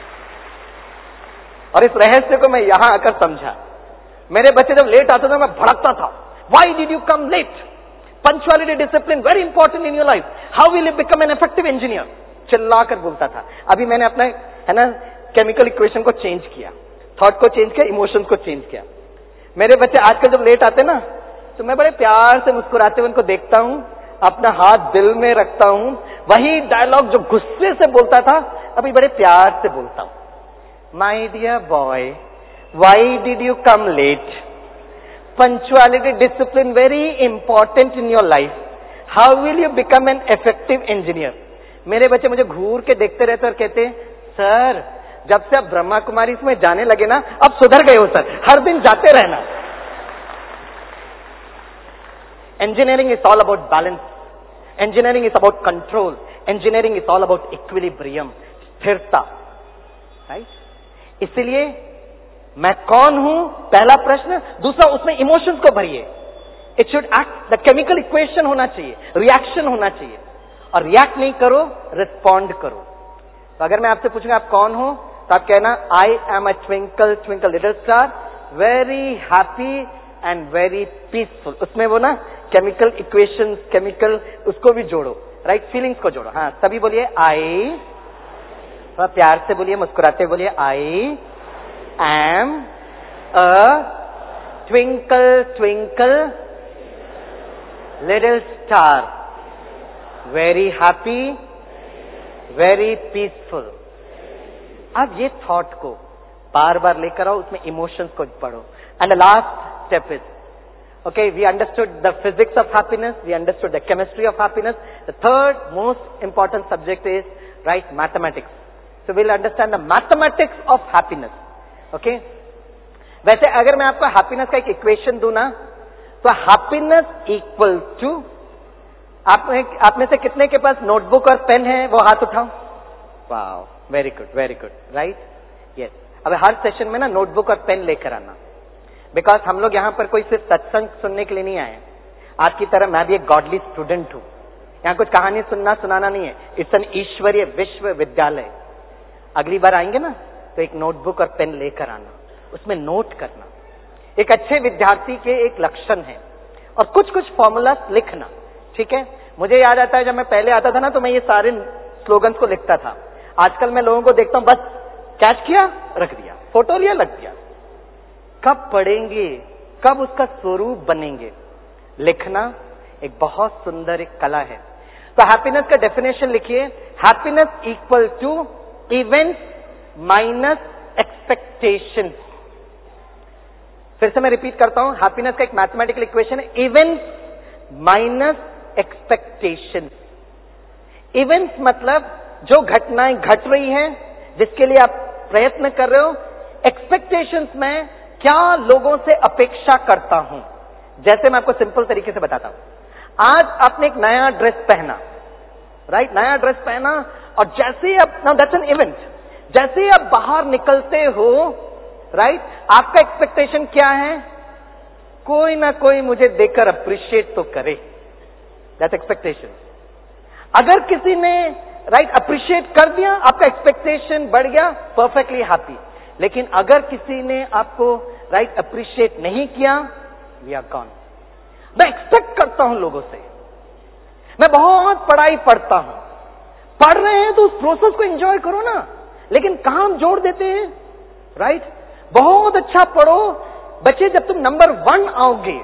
और इस रहस्य को मैं यहां आकर समझा। मेरे बच्चे जब लेट आते थे मैं भड़कता था, why did you come late? Punctuality discipline very important in your life. How will you become an effective engineer? चिल्लाकर बोलता था। अभी मैंने अपना है ना केमिकल इक्वेशन को चेंज किया, थॉट को चेंज किया, इमोशंस को चेंज किया। मेरे बच्चे आजकल जब लेट आते ना तो मैं बड़े प्यार से मुस्कुराते हुए उनको देखता हूं, अपना हाथ दिल में रखता हूं। वही डायलॉग जो गुस्से से बोलता था अभी बड़े प्यार से बोलता हूं। My dear boy, why did you come late? Punctuality discipline very important in your life. How will you become an effective engineer? मेरे बच्चे मुझे घूर के देखते रहते और कहते सर जब से आप ब्रह्मा कुमारी में जाने लगे ना अब सुधर गए हो सर, हर दिन जाते रहना। Engineering is all about balance. Engineering is about control. Engineering is all about equilibrium, स्थिरता, राइट? इसलिए मैं कौन हूं पहला प्रश्न, दूसरा उसमें इमोशंस को भरिए। It should act, the chemical equation होना चाहिए, रिएक्शन होना चाहिए। और रिएक्ट नहीं करो, रिस्पॉन्ड करो। तो अगर मैं आपसे पूछूंगा आप कौन हो तो आप कहना I am a twinkle twinkle little star, very happy and very peaceful. उसमें वो ना केमिकल इक्वेशंस, केमिकल उसको भी जोड़ो, राइट? फीलिंग्स को जोड़ो। हाँ, सभी बोलिए आई, थोड़ा प्यार से बोलिए, मुस्कुराते बोलिए, I am a twinkle twinkle little star, very happy, very peaceful. अब ये थॉट को बार बार लेकर आओ, उसमें इमोशंस को पढ़ो। And the last step is, okay, we understood the physics of happiness, we understood the chemistry of happiness. The third most important subject is, right, mathematics. So we'll understand the mathematics of happiness. Okay? वैसे अगर मैं आपको happiness का एक equation दूं ना, तो happiness equal to, आप में, आप में से कितने के पास नोटबुक और पेन है वो हाथ उठाओ। Wow, very good, very good, right, yes. अब हर सेशन में ना नोटबुक और पेन लेकर आना, बिकॉज हम लोग यहाँ पर कोई सिर्फ सत्संग सुनने के लिए नहीं आए। आपकी तरह मैं भी एक गॉडली स्टूडेंट हूँ। यहाँ कुछ कहानी सुनना सुनाना नहीं है, इट्स एन ईश्वरीय विश्वविद्यालय। अगली बार आएंगे ना तो एक नोटबुक और पेन लेकर आना, उसमें नोट करना। एक अच्छे विद्यार्थी के एक लक्षण है, और कुछ कुछ फॉर्मूला लिखना, ठीक है। मुझे याद आता है जब मैं पहले आता था ना तो मैं ये सारे स्लोगन्स को लिखता था। आजकल मैं लोगों को देखता हूं, बस कैच किया रख दिया, फोटो लिया लग दिया। कब पढ़ेंगे, कब उसका स्वरूप बनेंगे? लिखना एक बहुत सुंदर एक कला है। तो हैप्पीनेस का डेफिनेशन लिखिए, happiness equal to events minus expectations. फिर से मैं रिपीट करता हूं, हैप्पीनेस का एक मैथमेटिकल इक्वेशन है, इवेंट्स माइनस एक्सपेक्टेशंस। इवेंट्स मतलब जो घटनाएं घट रही हैं, जिसके लिए आप प्रयत्न कर रहे हो। एक्सपेक्टेशंस में क्या लोगों से अपेक्षा करता हूं। जैसे मैं आपको सिंपल तरीके से बताता हूं, आज आपने एक नया ड्रेस पहना, राइट, नया ड्रेस पहना, और जैसे ही आप, नाउ दैट्स एन इवेंट, जैसे ही आप बाहर निकलते हो, राइट, आपका एक्सपेक्टेशन क्या है? कोई ना कोई मुझे देखकर अप्रिशिएट तो करे, दैट्स एक्सपेक्टेशन। अगर किसी ने राइट अप्रिशिएट कर दिया, आपका एक्सपेक्टेशन बढ़ गया, परफेक्टली हैप्पी। लेकिन अगर किसी ने आपको राइट अप्रिशिएट नहीं किया, वी आर गॉन। मैं एक्सपेक्ट करता हूं लोगों से, मैं बहुत पढ़ाई पढ़ता हूं, पढ़ रहे हैं तो उस प्रोसेस को एंजॉय करो ना। लेकिन कहां हम जोड़ देते हैं, राइट, बहुत अच्छा पढ़ो बच्चे, जब तुम नंबर वन आओगे,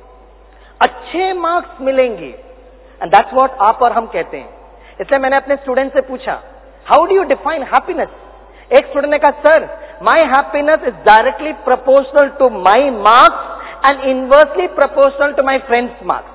अच्छे मार्क्स मिलेंगे, एंड दैट्स व्हाट आप और हम कहते हैं। इसलिए मैंने अपने स्टूडेंट से पूछा, how do you define happiness? एक स्टूडेंट ने कहा, sir my happiness is directly proportional to my marks and inversely proportional to my friends marks.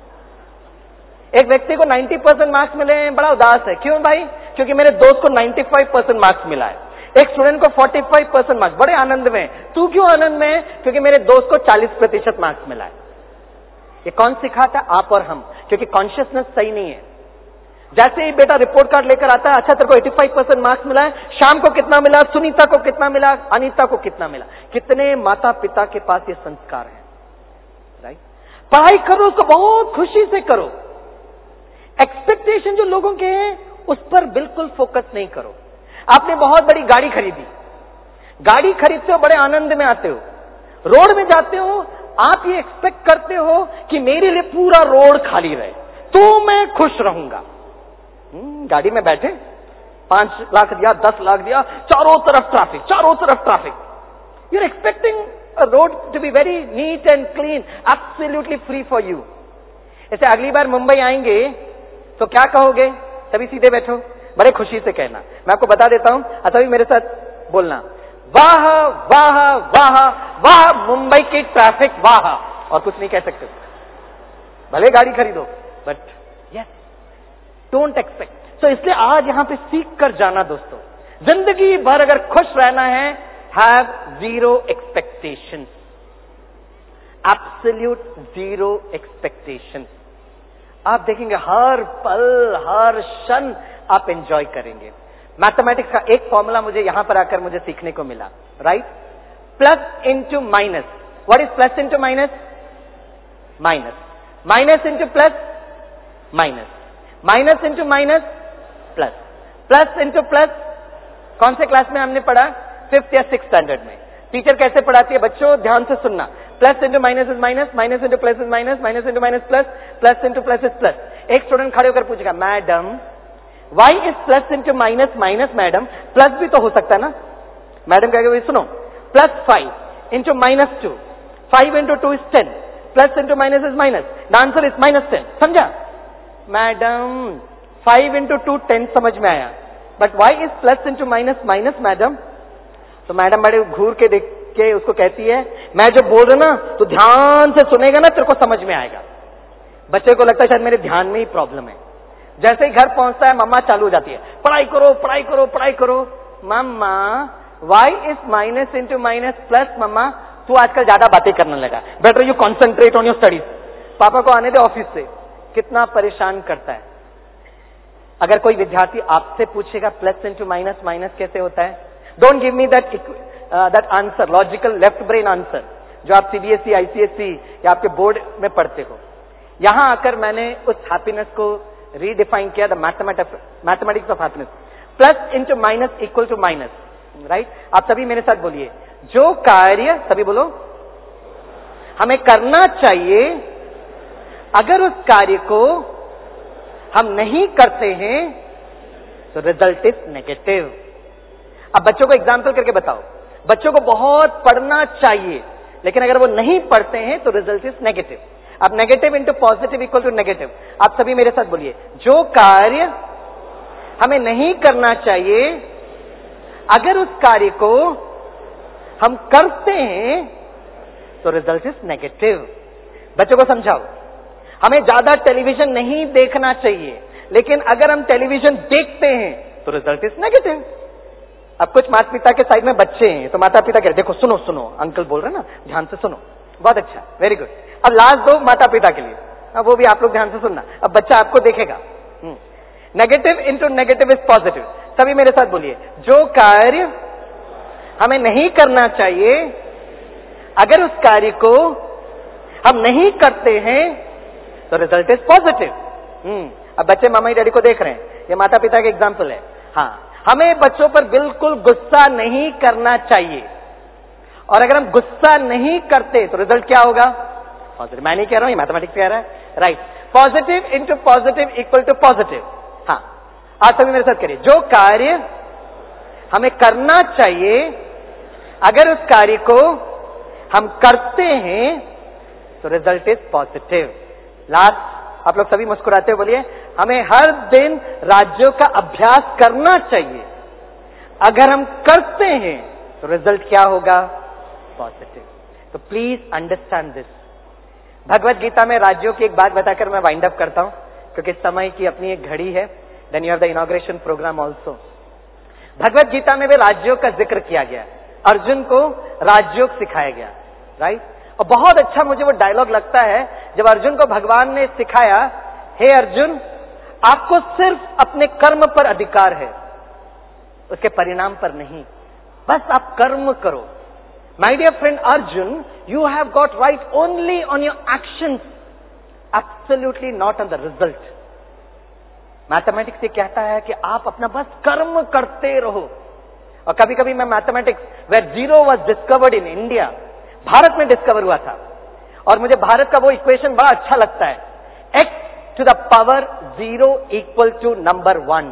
एक व्यक्ति को नब्बे परसेंट मार्क्स मिले हैं, बड़ा उदास है। क्यों भाई? क्योंकि मेरे दोस्त को पचानवे परसेंट मार्क्स मिला है। एक स्टूडेंट को पैंतालीस परसेंट मार्क्स, बड़े आनंद में। तू क्यों आनंद में है? क्योंकि मेरे दोस्त को चालीस प्रतिशत मार्क्स मिला है। ये कौन सिखाता? आप और हम, क्योंकि कॉन्शियसनेस सही नहीं है। जैसे ही बेटा रिपोर्ट कार्ड लेकर आता है, अच्छा तेरे को पचासी परसेंट मार्क्स मिला है, शाम को कितना मिला, सुनीता को कितना मिला, अनीता को कितना मिला। कितने माता पिता के पास ये संस्कार है, राइट? पढ़ाई करो उसको बहुत खुशी से करो। एक्सपेक्टेशन जो लोगों के हैं उस पर बिल्कुल फोकस नहीं करो। आपने बहुत बड़ी गाड़ी खरीदी, गाड़ी खरीदते हो, बड़े आनंद में आते हो, रोड में जाते हो, आप ये एक्सपेक्ट करते हो कि मेरे लिए पूरा रोड खाली रहे तो मैं खुश रहूंगा। गाड़ी में बैठे, पांच लाख दिया, दस लाख दिया, चारों तरफ ट्रैफिक, चारों तरफ traffic. You are expecting a road to be very neat and clean, absolutely free for you. ऐसे अगली बार मुंबई आएंगे तो क्या कहोगे? तभी सीधे बैठो, बड़े खुशी से कहना। मैं आपको बता देता हूं, अच्छा भी मेरे साथ बोलना, वाह वाह वाह वाह मुंबई की ट्रैफिक वाह, और कुछ नहीं कह सकते। भले गाड़ी खरीदो, but yes, don't expect. So इसलिए आज यहां पे सीख कर जाना दोस्तों, जिंदगी भर अगर खुश रहना है, have zero expectations, absolute zero expectations. आप देखेंगे हर पल हर क्षण आप एंजॉय करेंगे। मैथमेटिक्स का एक फॉर्मूला मुझे यहां पर आकर मुझे सीखने को मिला, right? Plus into minus. What is plus into minus? Minus. Minus into plus? Minus. Minus into minus? Plus. Plus into plus? कौन से क्लास में हमने पढ़ा? फिफ्थ या सिक्स स्टैंडर्ड में। टीचर कैसे पढ़ाती है बच्चों? ध्यान से सुनना। Plus into minus is minus, minus into plus is minus, minus into minus plus, plus into plus is plus. एक स्टूडेंट खड़े होकर पूछेगा, madam why is plus into minus minus? Madam plus भी तो हो सकता है ना? मैडम कहेगा, सुनो, plus five into minus two, five into two is ten, plus into minus is minus, the answer is minus ten. समझा? Madam five into to ten समझ में आया, but why is plus into minus minus madam? तो madam बड़े घूर के देख के उसको कहती है, मैं जो बोल रहा ना तो ध्यान से सुनेगा ना, तेरे को समझ में आएगा। बच्चे को लगता है शायद मेरे ध्यान में ही प्रॉब्लम है। जैसे ही घर पहुंचता है, मम्मा चालू हो जाती है, पढ़ाई करो पढ़ाई करो पढ़ाई करो। Mamma why is minus into minus plus? Mamma तू आजकल ज्यादा बातें करने लगा, better you concentrate on your studies. Papa को आने दे ऑफिस से, कितना परेशान करता है। अगर कोई विद्यार्थी आपसे पूछेगा प्लस इंटू माइनस माइनस कैसे होता है, don't give me that that answer, logical left brain answer जो आप सीबीएसई, आईसीएसई या आपके बोर्ड में पढ़ते हो। यहां आकर मैंने उस हैप्पीनेस को रीडिफाइन किया, the mathematics of happiness. Plus into minus equal to minus, right. आप सभी मेरे साथ बोलिए, जो कार्य, सभी बोलो, हमें करना चाहिए, अगर उस कार्य को हम नहीं करते हैं तो रिजल्ट इज नेगेटिव। अब बच्चों को एग्जाम्पल करके बताओ, बच्चों को बहुत पढ़ना चाहिए लेकिन अगर वो नहीं पढ़ते हैं तो रिजल्ट इज नेगेटिव। अब negative into positive equal to negative. आप सभी मेरे साथ बोलिए, जो कार्य हमें नहीं करना चाहिए, अगर उस कार्य को हम करते हैं तो रिजल्ट इज नेगेटिव। बच्चों को समझाओ, हमें ज्यादा टेलीविजन नहीं देखना चाहिए लेकिन अगर हम टेलीविजन देखते हैं तो रिजल्ट इज नेगेटिव। अब कुछ माता पिता के साइड में बच्चे हैं तो माता पिता कह रहे देखो सुनो सुनो, अंकल बोल रहे हैं ना, ध्यान से सुनो, बहुत अच्छा, वेरी गुड। अब लास्ट दो माता पिता के लिए, अब वो भी आप लोग ध्यान से सुनना, अब बच्चा आपको देखेगा। Negative into negative is positive. सभी मेरे साथ बोलिए, जो कार्य हमें नहीं करना चाहिए, अगर उस कार्य को हम नहीं करते हैं तो रिजल्ट इज पॉजिटिव। हम्म अब बच्चे मामा डैडी को देख रहे हैं, ये माता पिता के एग्जाम्पल है। हाँ, हमें बच्चों पर बिल्कुल गुस्सा नहीं करना चाहिए और अगर हम गुस्सा नहीं करते तो रिजल्ट क्या होगा? पॉजिटिव। मैं नहीं कह रहा हूं, ये मैथमेटिक्स कह रहा है, right. Positive into positive equal to positive. हाँ, आज सभी मेरे साथ करिए, जो कार्य हमें करना चाहिए, अगर उस कार्य को हम करते हैं तो रिजल्ट इज पॉजिटिव। लास्ट, आप लोग सभी मुस्कुराते हुए बोलिए, हमें हर दिन राज्यों का अभ्यास करना चाहिए, अगर हम करते हैं तो रिजल्ट क्या होगा? पॉजिटिव। तो please understand this. Bhagavad Gita में राज्यों की एक बात बताकर मैं वाइंड अप करता हूं क्योंकि समय की अपनी एक घड़ी है। Then you have the inauguration program also. Bhagavad Gita में भी राज्यों का जिक्र किया गया, अर्जुन को राजयोग सिखाया गया, राइट। और बहुत अच्छा मुझे वो डायलॉग लगता है जब अर्जुन को भगवान ने सिखाया, हे अर्जुन, आपको सिर्फ अपने कर्म पर अधिकार है, उसके परिणाम पर नहीं, बस आप कर्म करो। My dear friend Arjun, you have got right only on your actions, absolutely not on the result. Mathematics ये कहता है कि आप अपना बस कर्म करते रहो। और कभी कभी मैं mathematics, where zero was discovered in India, Bharat में डिस्कवर हुआ था, और मुझे भारत का वो इक्वेशन बड़ा अच्छा लगता है, x to the power zero equal to number one.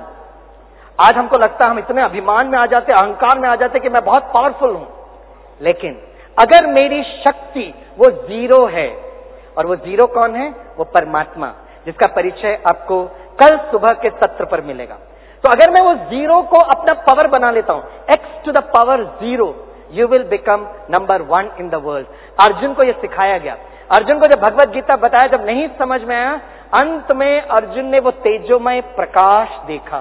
आज हमको लगता है हम इतने अभिमान में आ जाते, अहंकार में आ जाते कि मैं बहुत पावरफुल हूं, लेकिन अगर मेरी शक्ति वो जीरो है, और वो जीरो कौन है? वो परमात्मा, जिसका परिचय आपको कल सुबह के सत्र पर मिलेगा। तो अगर मैं वो जीरो को अपना पावर बना लेता हूं, x to the power zero, you will become number one in the world. Arjun को यह सिखाया गया। अर्जुन को जब भगवत गीता बताया, जब नहीं समझ में आया, अंत में अर्जुन ने वो तेजोमय प्रकाश देखा,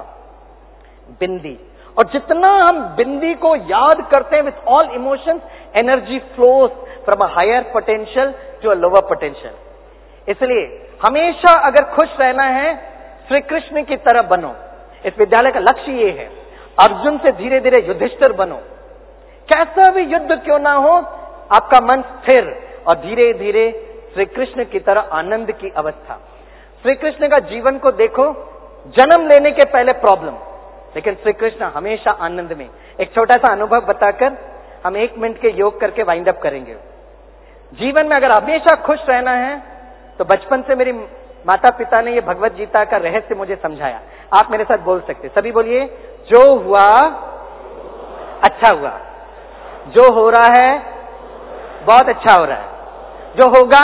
बिंदी। और जितना हम बिंदी को याद करते हैं with all emotions, energy flows from a higher potential to a lower potential. इसलिए हमेशा अगर खुश रहना है, श्री कृष्ण की तरह बनो। इस विद्यालय का लक्ष्य ये है, अर्जुन से धीरे धीरे युधिष्ठिर बनो। कैसा भी युद्ध क्यों ना हो, आपका मन स्थिर और धीरे धीरे श्री कृष्ण की तरह आनंद की अवस्था। श्री कृष्ण का जीवन को देखो, जन्म लेने के पहले प्रॉब्लम, लेकिन श्री कृष्ण हमेशा आनंद में। एक छोटा सा अनुभव बताकर हम एक मिनट के योग करके वाइंड अप करेंगे। जीवन में अगर हमेशा खुश रहना है तो बचपन से मेरी माता पिता ने ये भगवत गीता का रहस्य मुझे समझाया। आप मेरे साथ बोल सकते, सभी बोलिए, जो हुआ अच्छा हुआ, जो हो रहा है बहुत अच्छा हो रहा है, जो होगा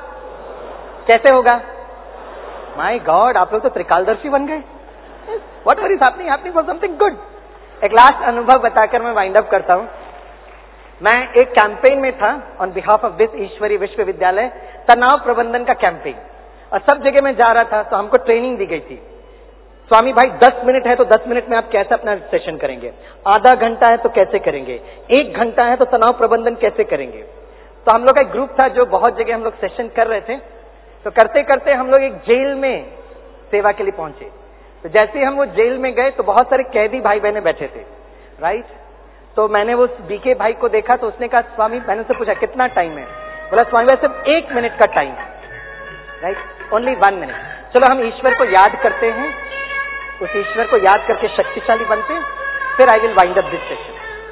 कैसे होगा? माय गॉड, आप लोग तो त्रिकालदर्शी बन गए। Whatever is happening, happening for something good. एक लास्ट अनुभव बताकर मैं वाइंड अप करता हूं। मैं एक कैंपेन में था on behalf of this Ishwariya Vishwavidyalaya, तनाव प्रबंधन का कैंपेन, और सब जगह मैं जा रहा था तो हमको ट्रेनिंग दी गई थी। स्वामी भाई दस मिनट है तो दस मिनट में आप कैसे अपना सेशन करेंगे, आधा घंटा है तो कैसे करेंगे, एक घंटा है तो तनाव प्रबंधन कैसे करेंगे। तो हम लोग का एक ग्रुप था जो बहुत जगह हम लोग सेशन कर रहे थे। तो करते करते हम लोग एक जेल में सेवा के लिए पहुंचे। तो जैसे ही हम वो जेल में गए तो बहुत सारे कैदी भाई बहने बैठे थे, राइट। तो मैंने उस बीके भाई को देखा तो उसने कहा स्वामी, मैंने उससे पूछा कितना टाइम है, बोला स्वामी भाई सिर्फ एक मिनट का टाइम है, राइट, ओनली वन मिनट। चलो हम ईश्वर को याद करते हैं, उस ईश्वर को याद करके शक्तिशाली बनते हैं, फिर I will wind up this session.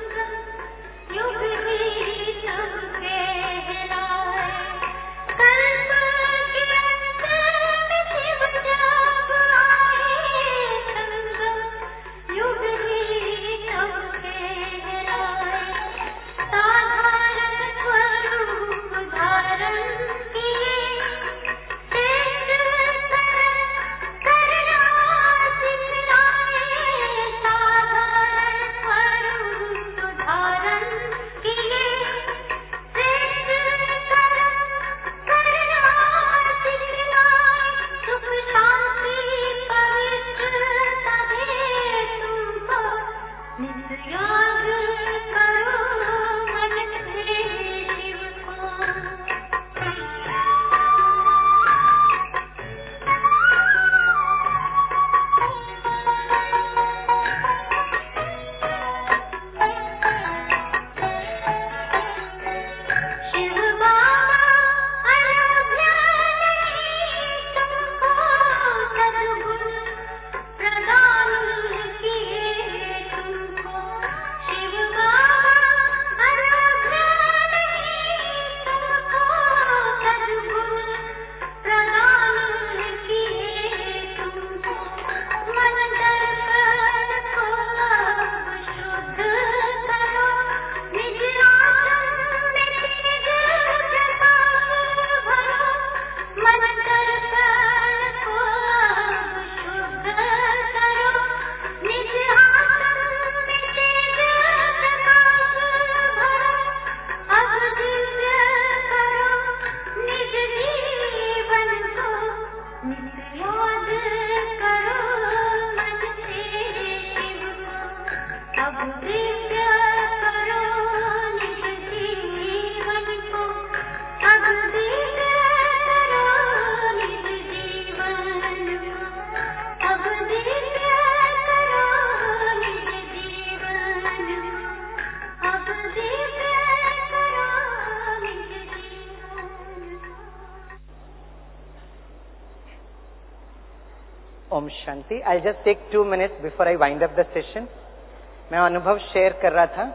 ओम शांति। I just take two minutes before I wind up the session. मैं अनुभव शेयर कर रहा था,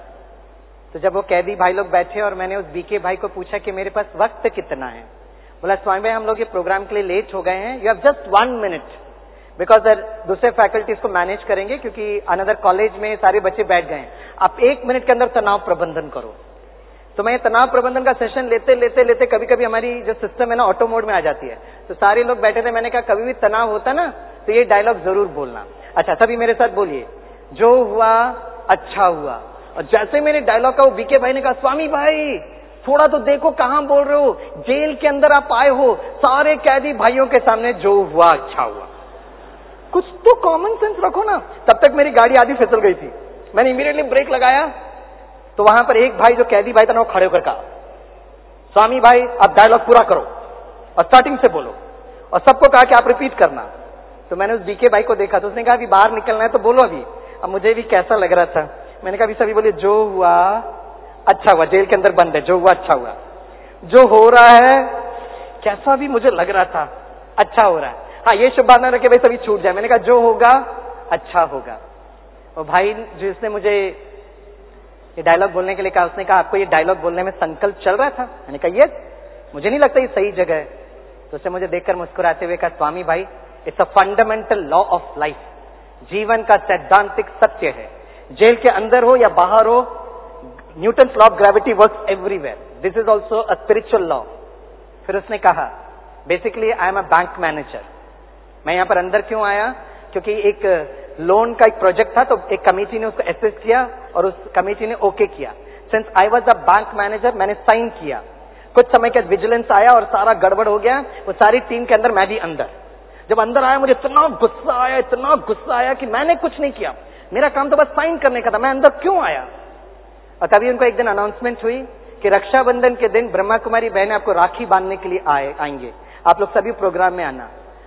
तो जब वो कैदी भाई लोग बैठे और मैंने उस बीके भाई को पूछा कि मेरे पास वक्त कितना है, बोला स्वामी भाई हम लोग ये प्रोग्राम के लिए लेट हो गए हैं, you have just one minute because दूसरे फैकल्टीज को मैनेज करेंगे क्योंकि अनदर कॉलेज में सारे बच्चे बैठ गए हैं, आप एक मिनट के अंदर तनाव प्रबंधन करो। तो मैं तनाव प्रबंधन का सेशन लेते लेते लेते कभी कभी हमारी जो सिस्टम है ना ऑटो मोड में आ जाती है, तो सारे लोग बैठे थे, मैंने कहा कभी भी तनाव होता ना तो ये डायलॉग जरूर बोलना। अच्छा सभी मेरे साथ बोलिए, जो हुआ अच्छा हुआ। और जैसे मैंने डायलॉग का, वो बीके भाई ने कहा स्वामी भाई थोड़ा तो देखो कहां बोल रहे हो, जेल के अंदर आप आए हो, सारे कैदी भाइयों के सामने जो हुआ अच्छा हुआ, कुछ तो कॉमन सेंस रखो ना। तब तक मेरी गाड़ी आधी फिसल गई थी, मैंने इमीडिएटली ब्रेक लगाया, तो वहां पर एक भाई जो कैदी भाई था ना वो खड़े होकर कहा स्वामी भाई आप डायलॉग पूरा करो और स्टार्टिंग से बोलो, और सबको कहा कि आप रिपीट करना। तो मैंने उस बीके भाई को देखा, तो उसने कहा अभी बाहर निकलना है तो बोलो अभी। अब मुझे भी कैसा लग रहा था, मैंने कहा अभी सभी बोले जो हुआ अच्छा हुआ, जेल के अंदर बंद है, जो हुआ अच्छा हुआ, जो हो रहा है कैसा भी मुझे लग रहा था अच्छा हो रहा है, हाँ ये शुभ भावना रखे भाई सभी छूट जाए। मैंने कहा जो होगा अच्छा होगा। और भाई जिसने मुझे ये डायलॉग बोलने के लिए कहा, उसने कहा आपको ये डायलॉग बोलने में संकल्प चल रहा था? मैंने कहा ये मुझे नहीं लगता ये सही जगह है। तो उसने मुझे देखकर मुस्कुराते हुए कहा स्वामी भाई it's a fundamental law of life, जीवन का सैद्धांतिक सत्य है, जेल के अंदर हो या बाहर हो, Newton's law of gravity works everywhere, this is also a spiritual law. फिर उसने कहा basically I am a bank manager. मैं यहाँ पर अंदर क्यों आया? क्योंकि एक लोन का एक प्रोजेक्ट था, तो एक कमेटी ने उसको एसेस किया और उस कमेटी ने ओके किया। Since I was a bank manager, मैंने साइन किया। कुछ समय के विजिलेंस आया और सारा गड़बड़ हो गया, वो सारी टीम के अंदर मैं भी अंदर। जब अंदर आया मुझे इतना गुस्सा आया, इतना गुस्सा आया कि मैंने कुछ नहीं किया, मेरा काम तो बस साइन करने का था, मैं अंदर क्यों आया? और तभी उनको एक दिन अनाउंसमेंट हुई कि रक्षाबंधन के दिन ब्रह्मा कुमारी बहन आपको राखी बांधने के लिए आए आएंगे, आप लोग सभी प्रोग्राम में आना।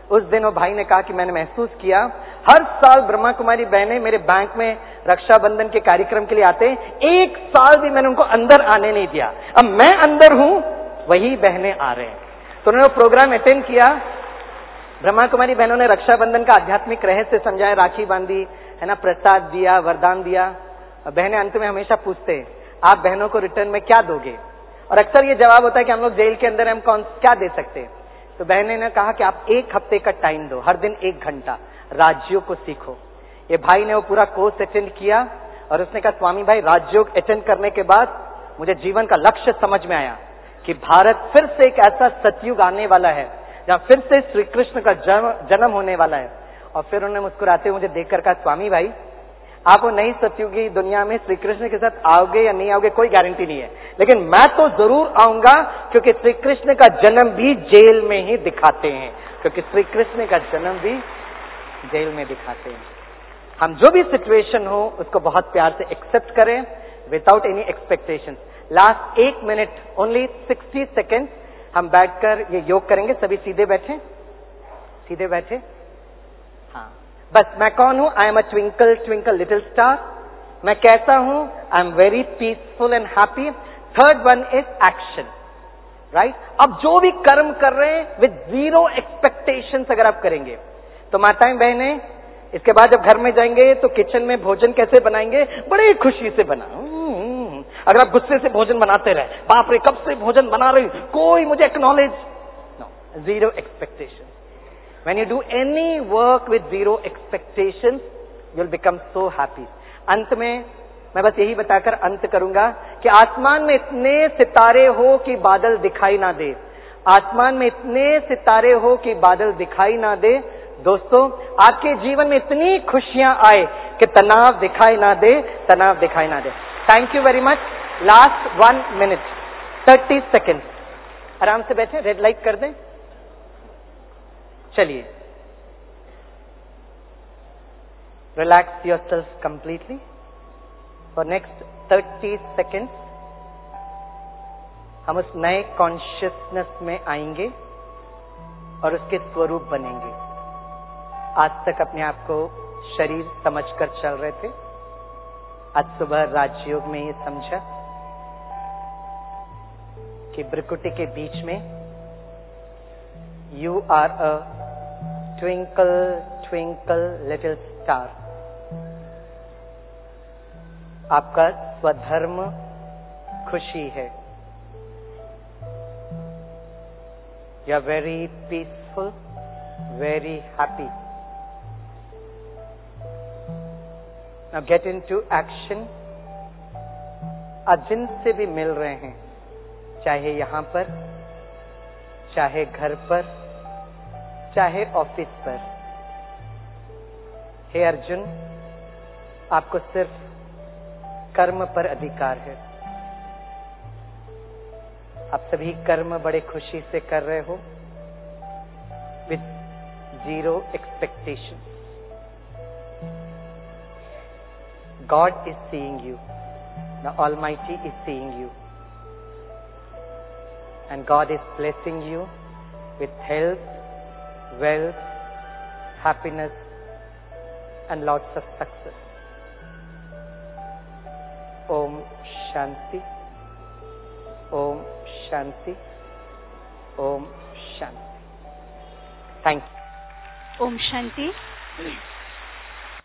उस दिन वो भाई ने कहा कि मैंने महसूस किया हर साल ब्रह्मा कुमारी बहनें मेरे बैंक में रक्षाबंधन के कार्यक्रम के लिए आते, एक साल भी मैंने उनको अंदर आने नहीं दिया। अब मैं अंदर हूं, वही बहनें आ रहे हैं। तो उन्होंने प्रोग्राम अटेंड किया। ब्रह्मा कुमारी बहनों ने रक्षाबंधन का आध्यात्मिक रहस्य समझाया, राखी बांधी, है ना, प्रसाद दिया, वरदान दिया। बहनें अंत में हमेशा पूछते हैं आप बहनों को रिटर्न में क्या दोगे, और अक्सर ये जवाब होता है कि हम लोग जेल के अंदर हम कौन क्या दे सकते हैं। तो बहने ने कहा कि आप एक हफ्ते का टाइम दो, हर दिन एक घंटा राजयोग को सीखो। ये भाई ने वो पूरा कोर्स अटेंड किया और उसने कहा स्वामी भाई राजयोग अटेंड करने के बाद मुझे जीवन का लक्ष्य समझ में आया कि भारत फिर से एक ऐसा सतयुग आने वाला है जहां फिर से श्री कृष्ण का जन्म होने वाला है। और फिर उन्होंने मुस्कुराते हुए मुझे देखकर कहा स्वामी भाई आप वो नई सतयुगी दुनिया में श्री कृष्ण के साथ आओगे या नहीं आओगे कोई गारंटी नहीं है, लेकिन मैं तो जरूर आऊंगा क्योंकि श्री कृष्ण का जन्म भी जेल में ही दिखाते हैं, क्योंकि श्री कृष्ण का जन्म भी जेल में दिखाते हैं। हम जो भी सिचुएशन हो उसको बहुत प्यार से एक्सेप्ट करें विदाउट एनी एक्सपेक्टेशन। लास्ट एक मिनट ओनली सिक्सटी सेकेंड हम बैठकर ये योग करेंगे। सभी सीधे बैठे, सीधे बैठे। हाँ बस मैं कौन हूं? I am a twinkle twinkle little star. मैं कैसा हूं? I am very peaceful and happy. Third one is action, right. अब जो भी कर्म कर रहे हैं विद जीरो एक्सपेक्टेशंस अगर आप करेंगे तो माताएं बहनें इसके बाद जब घर में जाएंगे तो किचन में भोजन कैसे बनाएंगे? बड़े खुशी से बना। अगर आप गुस्से से भोजन बनाते रहे, बाप रे कब से भोजन बना रही, कोई मुझे acknowledge, no, zero expectation. When you do any work with zero expectations, you'll become so happy. अंत में मैं बस यही बताकर अंत करूंगा कि आसमान में इतने सितारे हो कि बादल दिखाई ना दे, आसमान में इतने सितारे हो कि बादल दिखाई ना दे। दोस्तों आपके जीवन में इतनी खुशियां आए कि तनाव दिखाई ना दे, तनाव दिखाई ना दे। Thank you very much. Last one minute thirty second आराम से बैठे, रेड लाइट कर दें। चलिए relax yourself completely for next thirty seconds. हम उस नए कॉन्शियसनेस में आएंगे और उसके स्वरूप बनेंगे। आज तक अपने आप को शरीर समझकर चल रहे थे, आज सुबह राजयोग में ये समझा कि भ्रुकुटी के बीच में You are a twinkle, twinkle little star. आपका स्वधर्म खुशी है। You are very peaceful, very happy. Now get into action. आज जिनसे भी मिल रहे हैं, चाहे यहां पर, चाहे घर पर, चाहे ऑफिस पर, हे अर्जुन आपको सिर्फ कर्म पर अधिकार है। आप सभी कर्म बड़े खुशी से कर रहे हो with zero expectation. God is seeing you, the almighty is seeing you, and God is blessing you with health, wealth, happiness and lots of success. Om Shanti, Om Shanti, Om Shanti. Thank you. Om Shanti.